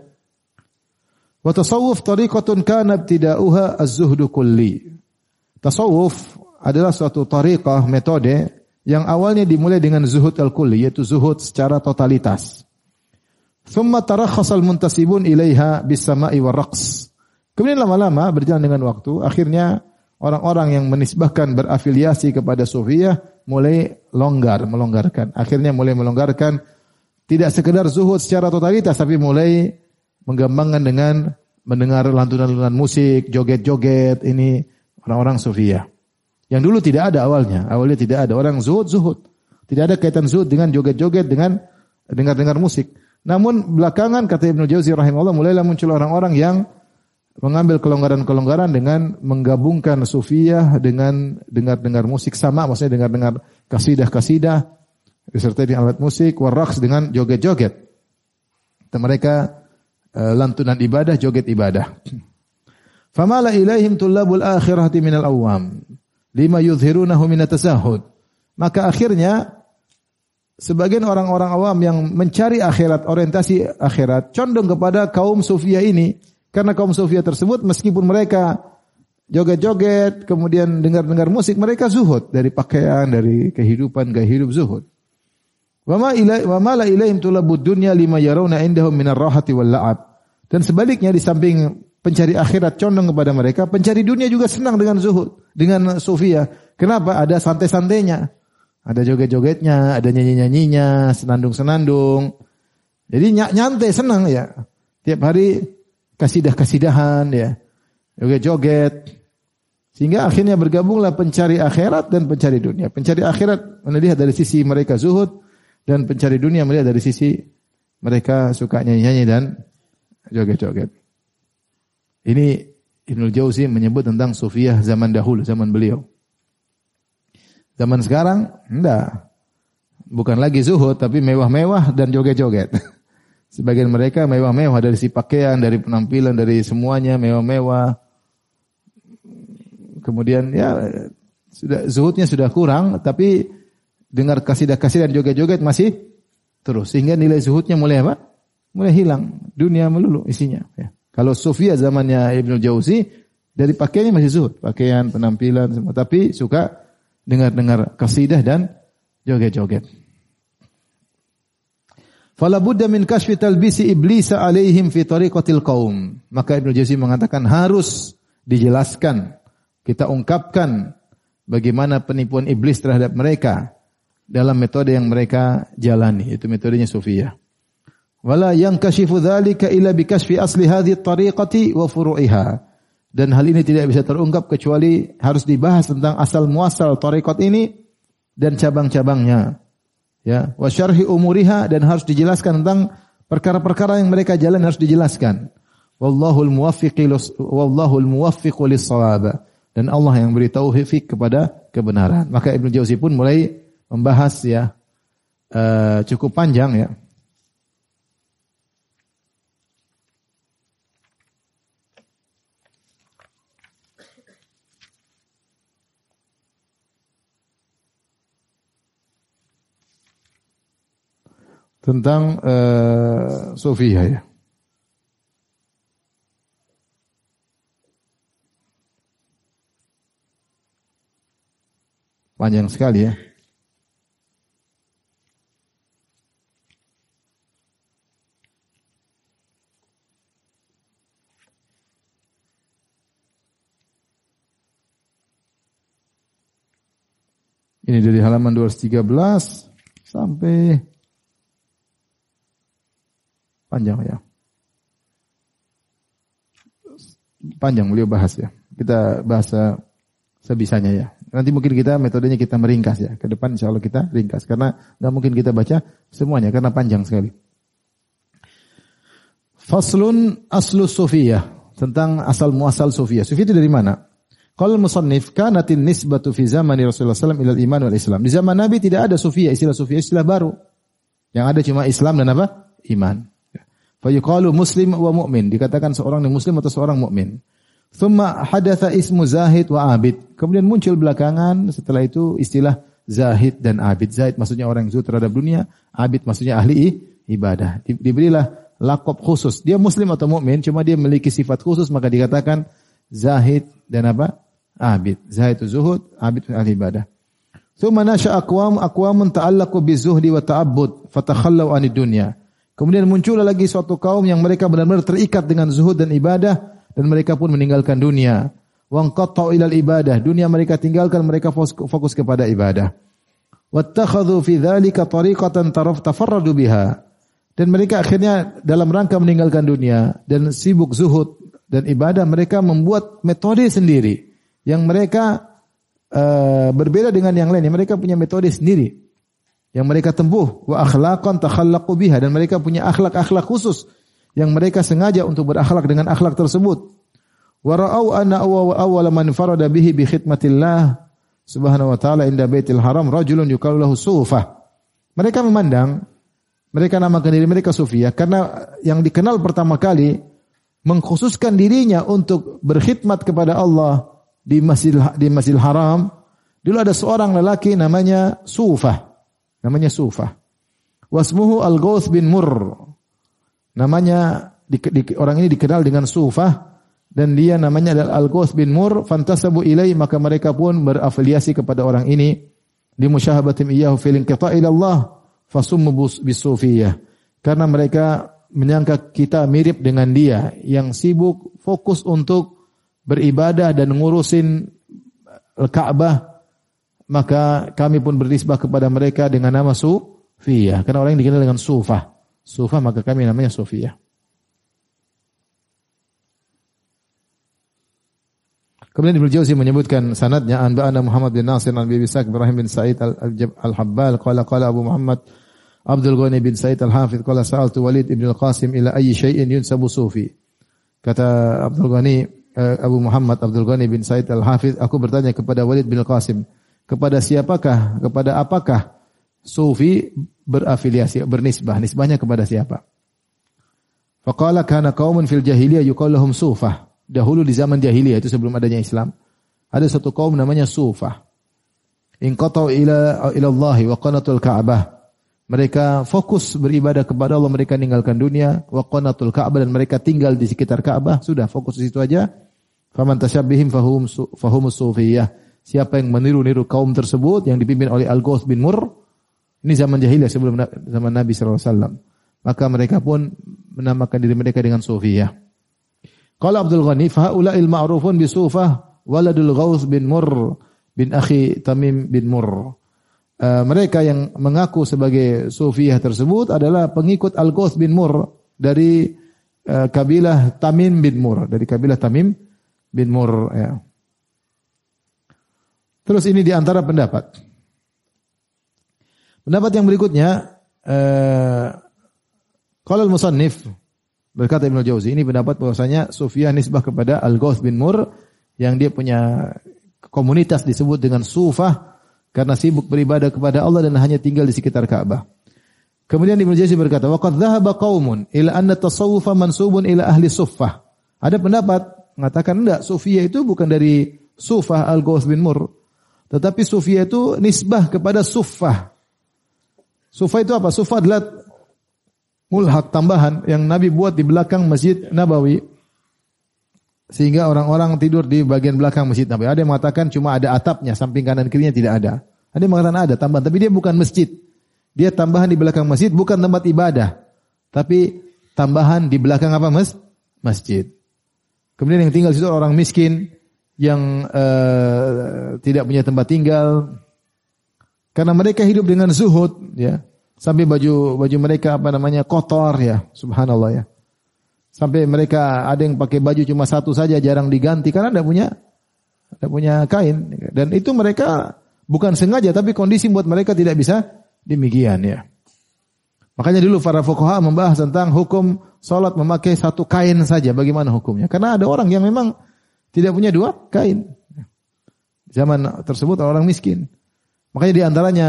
Wa tasawuf tariqatun kana ibtida'uha az-zuhdu kulli. Tasawuf adalah suatu tariqah, metode yang awalnya dimulai dengan zuhud al-kulli, yaitu zuhud secara totalitas. Thumma tarakhasal muntasibun ilaiha bis-sama'i war-raqs. Kemudian lama-lama berjalan dengan waktu, akhirnya orang-orang yang menisbahkan berafiliasi kepada sufiyah mulai melonggarkan. Akhirnya mulai melonggarkan, tidak sekedar zuhud secara totalitas, tapi mulai menggambangkan dengan mendengar lantunan-lantunan musik, joget-joget, ini orang-orang sufiyah. Yang dulu tidak ada awalnya tidak ada. Orang zuhud. Tidak ada kaitan zuhud dengan joget-joget, dengan dengar-dengar musik. Namun belakangan, kata Ibnu Jauzi rahimahullah, mulailah muncul orang-orang yang mengambil kelonggaran-kelonggaran dengan menggabungkan sufiyah dengan dengar-dengar musik sama, maksudnya dengar-dengar kasidah-kasidah disertai dengan alat musik, warraqs dengan joget-joget. Dan mereka lantunan ibadah, joget ibadah. Famala ilaihim tullabul akhirati minal awam lima yudhirunahu minat tasahud. Maka akhirnya sebagian orang-orang awam yang mencari akhirat, orientasi akhirat, condong kepada kaum sufiyah ini. Karena kaum sufiyah tersebut meskipun mereka joget-joget, kemudian dengar-dengar musik, mereka zuhud dari pakaian, dari kehidupan, gaya hidup zuhud. Wa ma la ilaihim tulabud dunya lima yarawna indahum minar rahati wal la'ab. Dan sebaliknya di samping pencari akhirat condong kepada mereka, pencari dunia juga senang dengan zuhud, dengan sufiyah. Kenapa? Ada santai-santainya. Ada joget-jogetnya, ada nyanyi-nyanyinya, senandung-senandung. Jadi nyantai, senang ya. Tiap hari kasidah-kasidahan ya, joget-joget, sehingga akhirnya bergabunglah pencari akhirat dan pencari dunia. Pencari akhirat melihat dari sisi mereka zuhud, dan pencari dunia melihat dari sisi mereka suka nyanyi-nyanyi dan joget-joget. Ini Ibnu Jauzi menyebut tentang sufiyah zaman dahulu, zaman beliau. Zaman sekarang enggak, bukan lagi zuhud tapi mewah-mewah dan joget-joget. Sebagian mereka mewah-mewah dari si pakaian, dari penampilan, dari semuanya mewah-mewah. Kemudian ya zuhudnya sudah kurang, tapi dengar kasidah-kasidah dan joget-joget masih terus. Sehingga nilai zuhudnya mulai apa? Mulai hilang. Dunia melulu isinya. Ya. Kalau sufiyah zamannya Ibnu Jauzi, dari pakaiannya masih zuhud. Pakaian, penampilan, semua. Tapi suka dengar-dengar kasidah dan joget-joget. Fala budda min kashfi talbisi iblis alaihim fi tariqatil qaum. Maka Ibnu Jauzi mengatakan harus dijelaskan, kita ungkapkan bagaimana penipuan iblis terhadap mereka dalam metode yang mereka jalani, itu metodenya sufiyah. Wala yankashifu dzalika illa bi kashfi asli hadhihi at-tariqati wa furu'iha. Dan hal ini tidak bisa terungkap kecuali harus dibahas tentang asal muasal tariqat ini dan cabang-cabangnya. Ya, wa syarhi umuriha, dan harus dijelaskan tentang perkara-perkara yang mereka jalan, harus dijelaskan. Wallahul muwaffiqu lis-shawab. Dan Allah yang beri taufik kepada kebenaran. Maka Ibnu Jauzi pun mulai membahas ya cukup panjang ya. Tentang sufiyah ya. Panjang sekali ya. Ini dari halaman 213 sampai panjang ya. Panjang beliau bahas ya. Kita bahasa sebisanya ya. Nanti mungkin kita metodenya kita meringkas ya. Ke depan insyaallah kita ringkas karena enggak mungkin kita baca semuanya karena panjang sekali. Faslun aslu sufiyah, tentang asal muasal sufiyah. Sufiyah itu dari mana? Qala musannif kanatin nisbatu fi zamani Rasulullah sallallahu alaihi wasallam ila al-iman wal Islam. Di zaman Nabi tidak ada sufiyah, istilah baru. Yang ada cuma Islam dan apa? Iman. Fa yuqalu muslim wa mu'min, dikatakan seorang yang muslim atau seorang mukmin. Thumma hadatsa ismu zahid wa abid. Kemudian muncul belakangan setelah itu istilah zahid dan abid. Zahid maksudnya orang yang zuhud terhadap dunia, abid maksudnya ahli ibadah. Diberilah laqab khusus. Dia muslim atau mukmin, cuma dia memiliki sifat khusus maka dikatakan zahid dan apa? Abid. Zahid itu zuhud, abid itu ahli ibadah. Tsumma nasha aqwamun ta'allaqu bizuhdi wa ta'abbud fatakhallaw 'anid dunya. Kemudian muncullah lagi suatu kaum yang mereka benar-benar terikat dengan zuhud dan ibadah dan mereka pun meninggalkan dunia. Wa anqata'u ilal ibadah. Dunia mereka tinggalkan, mereka fokus kepada ibadah. Wattakhadhu fi dzalika tariqatan tafarradu biha. Dan mereka akhirnya dalam rangka meninggalkan dunia dan sibuk zuhud dan ibadah, mereka membuat metode sendiri yang mereka berbeda dengan yang lain. Mereka punya metode sendiri yang mereka tempuh, wa akhlaqan takhallaqu biha, dan mereka punya akhlak-akhlak khusus yang mereka sengaja untuk berakhlak dengan akhlak tersebut. Wa ra'au anna awwala man farada bihi bi khidmatillah subhanahu wa ta'ala inda baitil haram rajulun yuqalu lahu sufah. Mereka memandang, mereka namakan diri mereka sufiyah karena yang dikenal pertama kali mengkhususkan dirinya untuk berkhidmat kepada Allah di Masjidil Haram. Dulu ada seorang lelaki namanya Sufah. Wasmuhu Al-Ghawth bin Murr. Namanya orang ini dikenal dengan Sufah dan dia namanya adalah Al-Ghawth bin Murr. Fantasabu ilai, maka mereka pun berafiliasi kepada orang ini. Li musyahabatim iyyahu fil inqita' ila Allah fasummu bisufiyah. Karena mereka menyangka kita mirip dengan dia yang sibuk fokus untuk beribadah dan ngurusin Ka'bah, maka kami pun bernisbah kepada mereka dengan nama Sufiyah. Karena orang yang dikenal dengan Sufah, maka kami namanya Sufiyah. Kemudian Ibnu Jauzi menyebutkan sanadnya, anba'ana Muhammad bin Nasir an Abi Ishaq Ibrahim bin Sa'id al-Habbal qala Abu Muhammad Abdul Ghani bin Sa'id al-Hafidh qala sa'altu Walid ibn al-Qasim ila ayyi shay'in yunsabu sufi. Kata Abdul Ghani, Abu Muhammad Abdul Ghani bin Sa'id al-Hafidh, aku bertanya kepada Walid bin al-Qasim, kepada apakah sufi berafiliasi, bernisbah, nisbahnya kepada siapa? Faqala kana qaumun fil jahiliyah yuqalu lahum sufah. Dahulu di zaman jahiliyah, itu sebelum adanya Islam, ada satu kaum namanya Sufah. Inqata'u ila Allah wa qanatul Ka'bah. Mereka fokus beribadah kepada Allah, mereka ninggalkan dunia, wa qanatul Ka'bah, dan mereka tinggal di sekitar Ka'bah, sudah fokus di situ aja. Faman tasyabbihim fahumus sufiyah. Siapa yang meniru-niru kaum tersebut yang dipimpin oleh Al-Ghawth bin Murr, ini zaman jahiliyah sebelum zaman Nabi sallallahu alaihi wasallam, maka mereka pun menamakan diri mereka dengan sufiyah. Qala Abdul Ghani, fa haula'il ma'rufun bi Sufah waladul Ghawth bin Murr bin akhi Tamim bin Murr. Mereka yang mengaku sebagai sufiyah tersebut adalah pengikut Al-Ghawth bin Murr dari kabilah Tamim bin Murr, ya. Terus ini di antara pendapat. Pendapat yang berikutnya, qala al-musannif, berkata Ibnu Jauzi, ini pendapat bahwasanya sufiyah nisbah kepada Al-Ghawth bin Murr yang dia punya komunitas disebut dengan Sufah karena sibuk beribadah kepada Allah dan hanya tinggal di sekitar Ka'bah. Kemudian Ibnu Jauzi berkata, wa qad dhahaba qaumun ila anna tasawwufa mansubun ila ahli suffah. Ada pendapat mengatakan enggak, sufiyah itu bukan dari Sufah Al-Ghawth bin Murr, tetapi sufiyah itu nisbah kepada Suffah. Suffah itu apa? Suffah adalah mulhaq, tambahan yang Nabi buat di belakang Masjid Nabawi sehingga orang-orang tidur di bagian belakang Masjid Nabawi. Ada yang mengatakan cuma ada atapnya, samping kanan kirinya tidak ada. Ada yang mengatakan ada tambahan, tapi dia bukan masjid. Dia tambahan di belakang masjid, bukan tempat ibadah, tapi tambahan di belakang apa? Masjid. Kemudian yang tinggal di situ orang miskin yang tidak punya tempat tinggal karena mereka hidup dengan zuhud, ya. Sampai baju mereka kotor, ya, subhanallah, ya. Sampai mereka ada yang pakai baju cuma satu saja, jarang diganti karena tidak punya kain. Dan itu mereka bukan sengaja, tapi kondisi buat mereka tidak bisa demikian, ya. Makanya dulu para fuqaha membahas tentang hukum salat memakai satu kain saja, bagaimana hukumnya? Karena ada orang yang memang tidak punya dua kain. Zaman tersebut orang miskin. Makanya di antaranya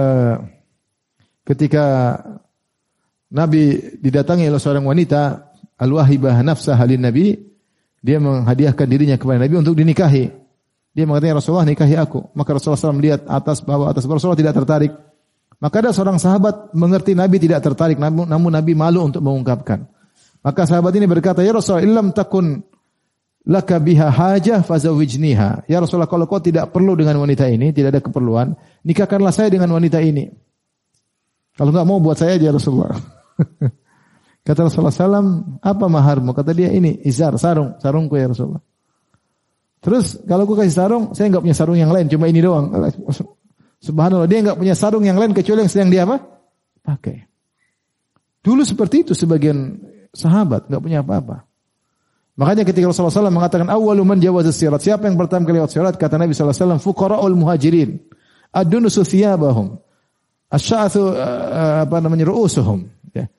ketika Nabi didatangi oleh seorang wanita, al-wahibah nafsah halin Nabi, dia menghadiahkan dirinya kepada Nabi untuk dinikahi. Dia mengatakan, ya Rasulullah nikahi aku. Maka Rasulullah SAW melihat atas bawah, Rasulullah tidak tertarik. Maka ada seorang sahabat mengerti Nabi tidak tertarik, namun Nabi malu untuk mengungkapkan. Maka sahabat ini berkata, ya Rasulullah, illam takun laka biha hajah fazawijniha. Ya Rasulullah, kalau kau tidak perlu dengan wanita ini, tidak ada keperluan, nikahkanlah saya dengan wanita ini. Kalau enggak mau buat saya aja Rasulullah. Kata Rasulullah SAW, apa maharmu? Kata dia, ini izar, sarungku ya Rasulullah. Terus kalau aku kasih sarung, saya enggak punya sarung yang lain, cuma ini doang. Subhanallah, dia enggak punya sarung yang lain kecuali yang sedang dia apa? Pakai. Dulu seperti itu sebagian sahabat, enggak punya apa-apa. Makanya ketika Rasulullah SAW mengatakan awwalu man jawazas sirat, siapa yang pertama kali lewat sirat? Kata Nabi SAW, fuqara'ul muhajirin, ad-dunusu thiyabahum, asy'athu ru'usuhum, ya.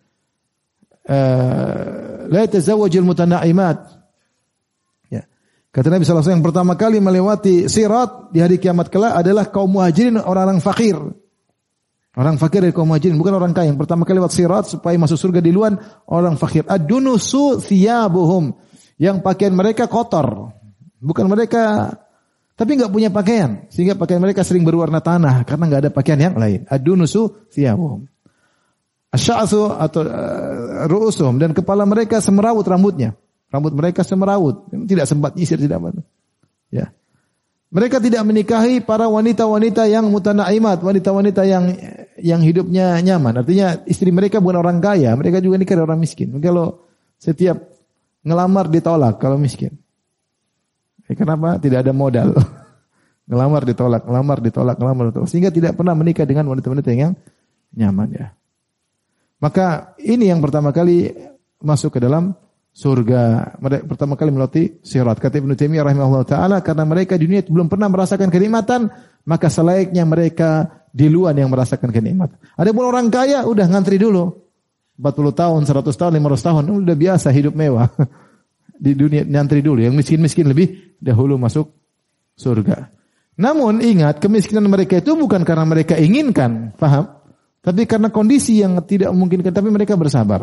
La yatazawwajul mutana'imat. Kata Nabi SAW yang pertama kali melewati sirat di hari kiamat kelak adalah kaum muhajirin, orang-orang fakir. Orang fakir dari kaum muhajirin, bukan orang kaya. Yang pertama kali lewat sirat supaya masuk surga di luar orang fakir. Ad-dunusu thiyabuhum. Yang pakaian mereka kotor. Bukan mereka, tapi enggak punya pakaian. Sehingga pakaian mereka sering berwarna tanah karena enggak ada pakaian yang lain. Ad-dunusu thiyabuhum. Asy'athu atau ru'usuhum, dan kepala mereka semerawut rambutnya. Rambut mereka semerawut, tidak sempat nyisir, tidak apa. Ya. Mereka tidak menikahi para wanita-wanita yang mutanaimat, wanita-wanita yang hidupnya nyaman. Artinya istri mereka bukan orang kaya, mereka juga nikah dengan orang miskin. Kalau setiap ngelamar ditolak kalau miskin. Kenapa? Tidak ada modal. Ngelamar ditolak. Sehingga tidak pernah menikah dengan wanita-wanita yang nyaman ya. Maka ini yang pertama kali masuk ke dalam surga. Mereka pertama kali melewati sirat. Kata Ibnu Taimiyah rahimahullah taala, karena mereka di dunia belum pernah merasakan kenikmatan, maka selayaknya mereka di luar yang merasakan kenikmatan. Adapun orang kaya udah ngantri dulu. 40 tahun, 100 tahun, 500 tahun, udah biasa hidup mewah. Di dunia ngantri dulu. Yang miskin-miskin lebih dahulu masuk surga. Namun ingat, kemiskinan mereka itu bukan karena mereka inginkan, paham? Tapi karena kondisi yang tidak memungkinkan, tapi mereka bersabar.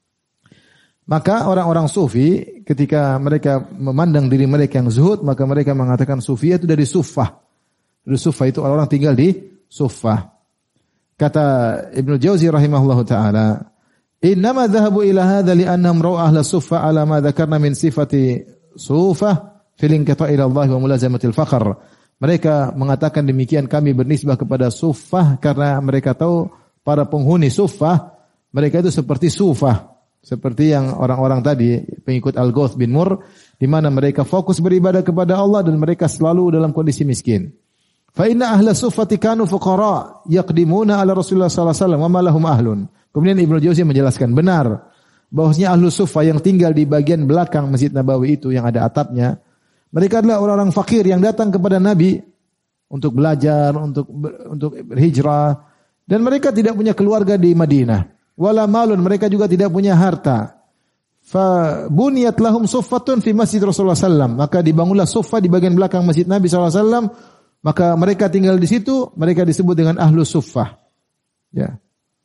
Maka orang-orang sufi ketika mereka memandang diri mereka yang zuhud, maka mereka mengatakan sufi itu dari suffah. Dari suffah itu orang-orang tinggal di suffah. Kata Ibnu Jauzi rahimahullahu taala, "Innama dhahabu ila hadza li'annahum ra'u ahla suffah ala ma dzakarna min sifati suffah fil inqita' ila Allah wa mulazamatil faqr." Mereka mengatakan demikian, kami bernisbah kepada suffah karena mereka tahu para penghuni suffah mereka itu seperti sufah. Seperti yang orang-orang tadi, pengikut Al-Ghawth bin Mur, di mana mereka fokus beribadah kepada Allah dan mereka selalu dalam kondisi miskin. Fa inna ahla suffati kanu fuqara yaqdimuna ala Rasulullah sallallahu alaihi wasallam wa ma lahum ahlun. Kemudian Ibnu Jauzi menjelaskan benar bahwasanya ahlu suffah yang tinggal di bagian belakang Masjid Nabawi itu yang ada atapnya, mereka adalah orang-orang fakir yang datang kepada Nabi untuk belajar, untuk berhijrah, dan mereka tidak punya keluarga di Madinah. Wala malun, mereka juga tidak punya harta. Fa buniyat lahum suffatun fi masjid Rasulullah sallam. Maka dibangunlah suffah di bagian belakang masjid Nabi sallallahu alaihi wasallam. Maka mereka tinggal di situ, mereka disebut dengan ahlu suffah. Ya.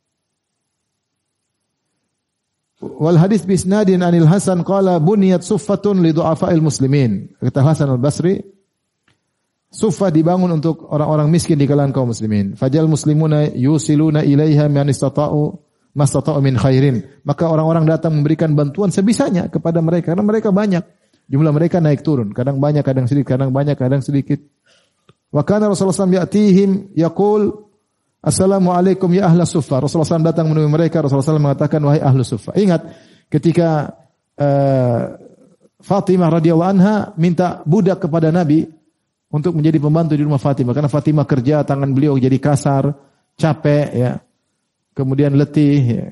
Wal hadis bi isnadin anil Hasan qala buniyat suffatun li du'afa'il muslimin. Kata Hasan al-Basri, suffah dibangun untuk orang-orang miskin di kalangan kaum muslimin. Fajal muslimuna yusiluna ilaiha man istata'u mastata'u min khairin. Maka orang-orang datang memberikan bantuan sebisanya kepada mereka karena mereka banyak. Jumlah mereka naik turun, kadang banyak, kadang sedikit, kadang banyak, kadang sedikit. Wa kana Rasulullah SAW ya'tihim yaqul assalamualaikum ya ahla suffah. Rasulullah SAW datang menemui mereka, Rasulullah SAW mengatakan wahai ahlu suffah. Ingat ketika Fatimah radhiyallahu anha minta budak kepada Nabi untuk menjadi pembantu di rumah Fatimah karena Fatimah kerja, tangan beliau jadi kasar, capek ya. Kemudian letih,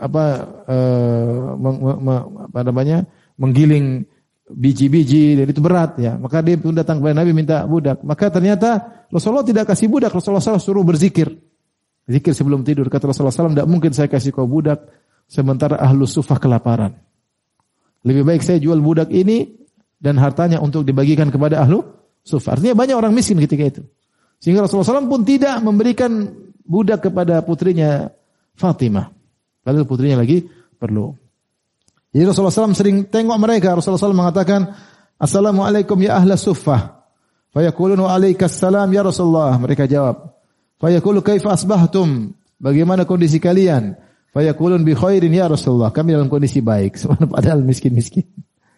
menggiling biji-biji, dan itu berat ya. Maka dia pun datang kepada Nabi minta budak. Maka ternyata Rasulullah tidak kasih budak. Rasulullah SAW suruh berzikir. Zikir sebelum tidur. Kata Rasulullah SAW, tidak mungkin saya kasih kau budak sementara ahlu suffah kelaparan. Lebih baik saya jual budak ini dan hartanya untuk dibagikan kepada ahlu suffah. Artinya banyak orang miskin ketika itu. Sehingga Rasulullah SAW pun tidak memberikan budak kepada putrinya Fatimah. Lalu putrinya lagi perlu. Jadi Rasulullah SAW sering tengok mereka. Rasulullah SAW mengatakan, assalamualaikum ya ahla suffah. Fayaqulun wa alaikassalam ya Rasulullah. Mereka jawab. Fayaqulu kaifa asbahtum? Bagaimana kondisi kalian? Fayaqulun bi khairin ya Rasulullah. Kami dalam kondisi baik. Padahal miskin-miskin.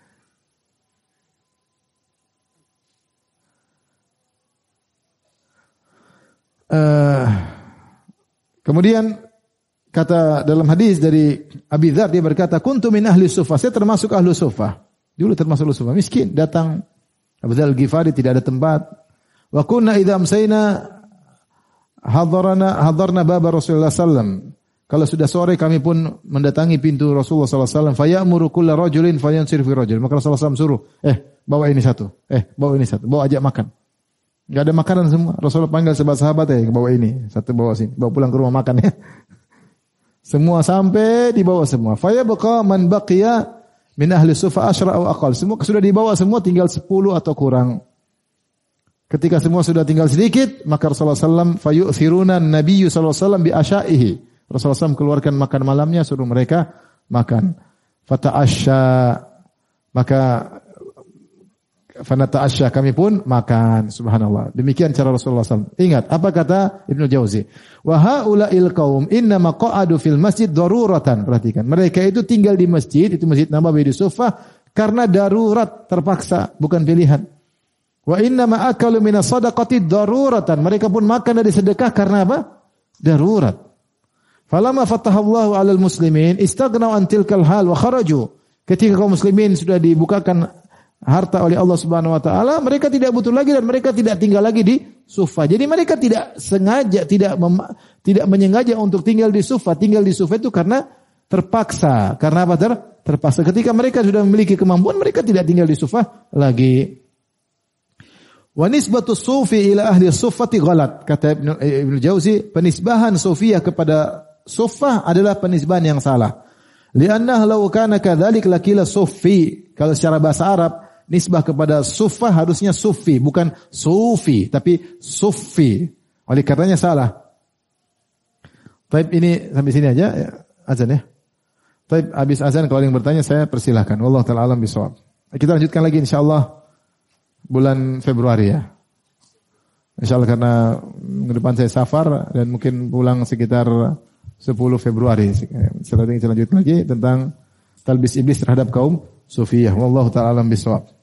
Kemudian kata dalam hadis dari Abi Dzar, dia berkata, "Kuntu min ahli suffah." Saya termasuk ahli suffah. Dulu termasuk ahli suffah, miskin, datang Abu Dzar Al-Ghifari, tidak ada tempat. Wa kunna idza amsayna hadarna baba Rasulullah sallam. Kalau sudah sore kami pun mendatangi pintu Rasulullah sallallahu alaihi wasallam, fayamuru kullu rajulin fayansir fi rajul. Maka Rasulullah sallallahu suruh, bawa ini satu. Bawa ini satu. Bawa ajak makan. Enggak ada makanan semua. Rasulullah panggil sahabat, bawa ini, satu bawa sini, bawa pulang ke rumah makan ya. Semua sampai dibawa semua. Fayabqa man baqiya min ahli sufa asyra aw aqal. Semua sudah dibawa semua, tinggal 10 atau kurang. Ketika semua sudah tinggal sedikit, maka Rasulullah sallallahu fayu'thiruna an-nabiy sallallahu alaihi wasallam bi asyaihi. Rasulullah sallallahu keluarkan makan malamnya, suruh mereka makan. Fata'asya, maka fanata'asya, kami pun makan. Subhanallah. Demikian cara Rasulullah SAW. Ingat, apa kata Ibnu Jauzi? Wa haula'il qaum innama qa'adu fil masjid daruratan. Perhatikan. Mereka itu tinggal di masjid, itu Masjid Nabawi di Sufah, karena darurat, terpaksa, bukan pilihan. Wa innama akalu minas sadaqati daruratan. Mereka pun makan dari sedekah karena apa? Darurat. Falamma fatahallahu 'alal muslimin istaghnaw an tilkal hal wa kharaju. Ketika kaum muslimin sudah dibukakan harta oleh Allah Subhanahu wa taala, mereka tidak butuh lagi dan mereka tidak tinggal lagi di Sufah. Jadi mereka tidak sengaja, tidak menyengaja untuk tinggal di Sufah. Tinggal di Sufah itu karena terpaksa. Karena apa? Terpaksa. Ketika mereka sudah memiliki kemampuan, mereka tidak tinggal di Sufah lagi. Wa nisbatu sufi ila ahli suffati ghalat. Kata Ibnu Jauzi, penisbahan sufiyah kepada Sufah adalah penisbahan yang salah. Li'annah law kana kadzalik lakila sufi. Kalau secara bahasa Arab, nisbah kepada Sufah harusnya sufi, bukan sufi, tapi sufi. Oleh karenanya salah. Baik, ini sampai sini aja ya, azan ya. Baik, habis azan kalau ada yang bertanya saya persilahkan. Wallahu taala alam bisawab. Kita lanjutkan lagi insyaallah bulan Februari ya. Insyaallah karena ke depan saya safar dan mungkin pulang sekitar 10 Februari. Setelah ini kita lanjut lagi tentang talbis iblis terhadap kaum Sufiyah. Wallahu ta'ala alam bisawab.